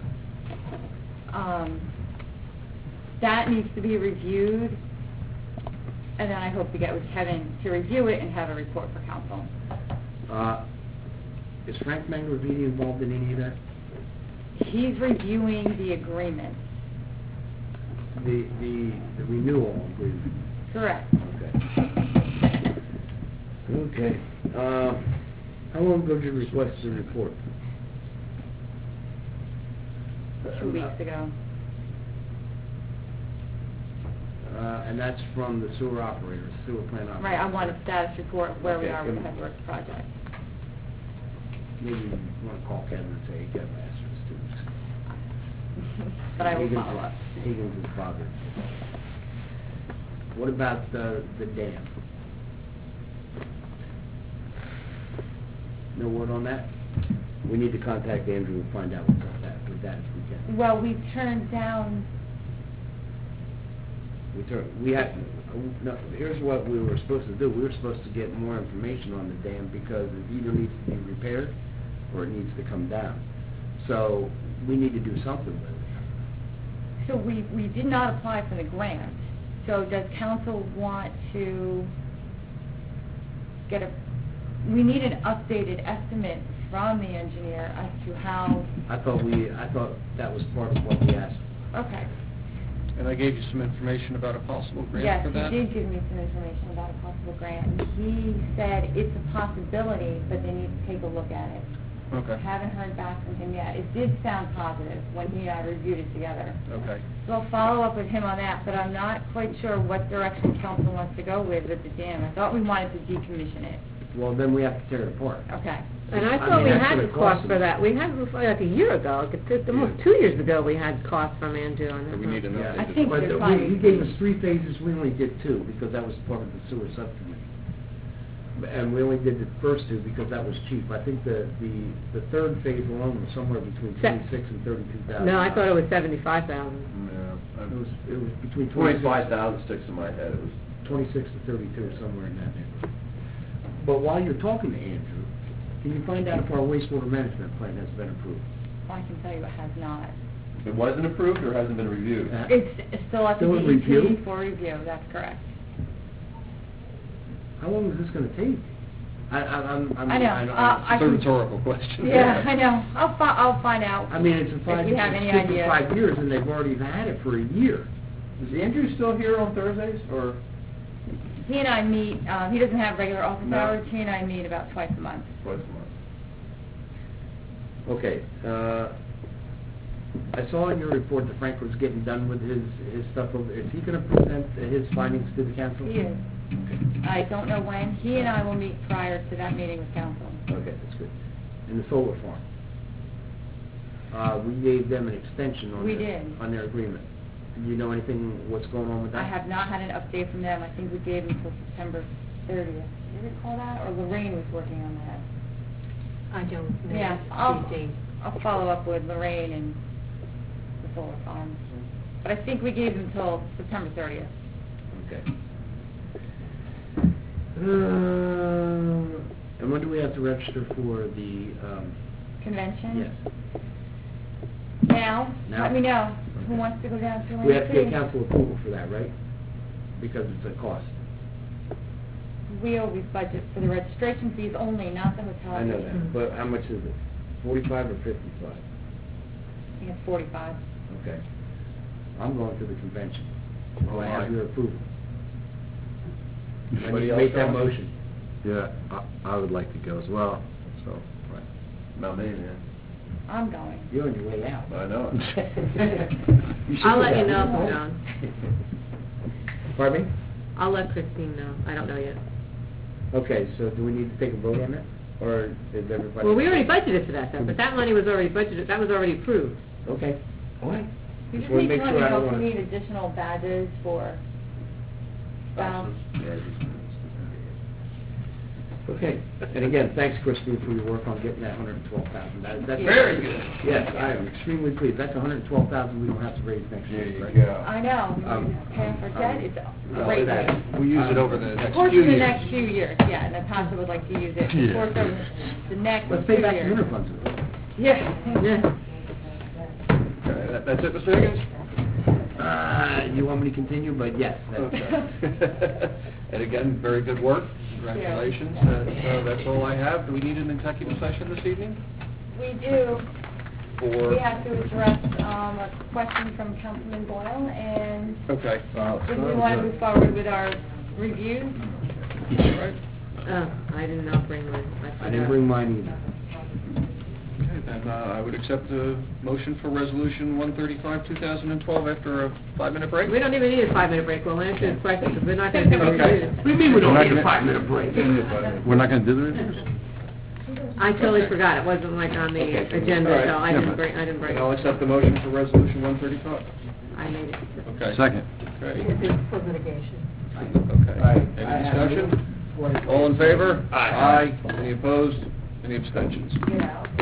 Um, That needs to be reviewed, and then I hope to get with Kevin to review it and have a report for council. Uh, is Frank Mangaravini involved in any of that? He's reviewing the agreement. The, the, the renewal agreement? Correct. Okay. Okay. Uh, how long ago did you request the report? Two weeks ago. Uh, and that's from the sewer operator, sewer plant operator? Right, I want a status report of where we Okay, are with the good. Headworks project. Maybe you want to call Kevin and say, you got bastards too. But I will Higgins- follow up. Higgins is bothered. What about the, the dam? No word on that? We need to contact Andrew and find out what's up that, with that if we can. Well, we turned down, We tur we had, no, here's what we were supposed to do. We were supposed to get more information on the dam because it either needs to be repaired or it needs to come down. So, we need to do something with it. so we, we did not apply for the grant. So does council want to get a, we need an updated estimate from the engineer as to how, I thought we, I thought that was part of what we asked. okay. And I gave you some information about a possible grant Yes, for that? he did give me some information about a possible grant. And he said it's a possibility, but they need to take a look at it. Okay, I haven't heard back from him yet. It did sound positive when he and I reviewed it together. okay. So I'll follow up with him on that, but I'm not quite sure what direction council wants to go with with the dam. I thought we wanted to decommission it. Well, then we have to tear it apart. Okay. And I I thought mean, we that's had gonna the cost cost them. for that. We had, like a year ago, like, it's almost two years ago, we had costs from Andrew on So that. we need an Yeah. I updated. think But they're we- fine. he gave us three phases, we only did two, because that was part of the sewer subcommittee. And we only did the first two because that was cheap. I think the, the, the third phase alone was somewhere between Se- twenty-six and thirty-two thousand. No, I thought it was seventy-five thousand. No, It was, it was between twenty-five twenty-six, thousand sticks in my head, it was. twenty-six to thirty-two, somewhere in that neighborhood. But while you're talking to Andrew, can you find out if our wastewater management plan has been approved? I can tell you it has not. It wasn't approved or hasn't been reviewed? Uh, It's it's still at the Still in D E P review? for review, that's correct. How long is this gonna take? I, I, I'm, I'm. I know, I- uh, I It's a can- rhetorical question. Yeah, I know. I'll fi- I'll find out. I mean, it's a five, If you have any it's been idea. five years and they've already had it for a year. Is Andrew still here on Thursdays, or? He and I meet, um, he doesn't have regular office No. hours, he and I meet about twice a month. Twice a month. Okay, uh, I saw in your report that Frank was getting done with his, his stuff over, is he gonna present his findings to the council? He is. I don't know when. He and I will meet prior to that meeting with council. Okay, that's good. And the solar farm? uh, we gave them an extension on We their, did. on their agreement. Do you know anything, what's going on with that? I have not had an update from them. I think we gave them until September thirtieth. Do you recall that? Or Lorraine was working on that? I don't know. Yeah, I'll, these days. I'll follow up with Lorraine and the solar farms. But I think we gave them until September thirtieth. Okay. Uh, and when do we have to register for the, um, Convention? yes? Now? Now? Let me know. Who wants to go down to Atlantic We have to get City? council approval for that, right? Because it's a cost. We always budget for the registration fees only, not the hotel. I know fees. that, but how much is it? Forty-five or fifty-five? I think it's forty-five. Okay. I'm going to the convention. Do I have Alright. your approval? I need Anybody to else make that going? motion. Yeah, I, I would like to go as well, so. Right. Not me, man. I'm going. You're on your way out. I know it. should I'll go let you know down. if I'm going. Pardon me? I'll let Christine know. I don't know yet. Okay, so do we need to take a vote on it, or is everybody? Well, we already budgeted for that, though, but that money was already budgeted, that was already approved. Okay, all right. We Just just wanna need make to let sure you I know don't if we wanna- need additional badges for spouse. Okay, and again, thanks, Christine, for your work on getting that hundred and twelve thousand. That, that's. Very good. Yes, I am extremely pleased. That's a hundred and twelve thousand we don't have to raise next There year, you right? go. I know, Um, paying for debt is I'll great. say that. We use it over the Of next course, few in the years. next few years, yeah, and Natasha would like to use it, Yeah. of course, over the next Let's few pay back the years. interfunds. Yeah. Yeah. Okay, that- That's it, Mister Higgins? Uh, you want me to continue, but yes. that's- Okay. And again, very good work. Congratulations. And uh, that's all I have. Do we need an executive session this evening? We do, For, we have to address, um, a question from Councilman Boyle, and okay. if we want to move forward with our reviews, All right. Oh, I did not bring mine. I I didn't forgot. bring mine either. Okay, then uh, I would accept a motion for Resolution one thirty-five, two thousand twelve after a five-minute break. We don't even need a five-minute break. We'll answer his question, because we're not going to do Okay. reviews. What do you mean we don't We're not need a gonna- five-minute break? We're not gonna do the reviews? I totally forgot. It wasn't like on the Okay. agenda, All right. so I Yeah, didn't but- bring, I didn't bring And I'll it. accept the motion for Resolution one thirty-five. I made it. Okay. Second. Okay. It's for litigation. Okay. Right. Any discussion? All in favor? Aye. Any opposed? Any abstentions? you know.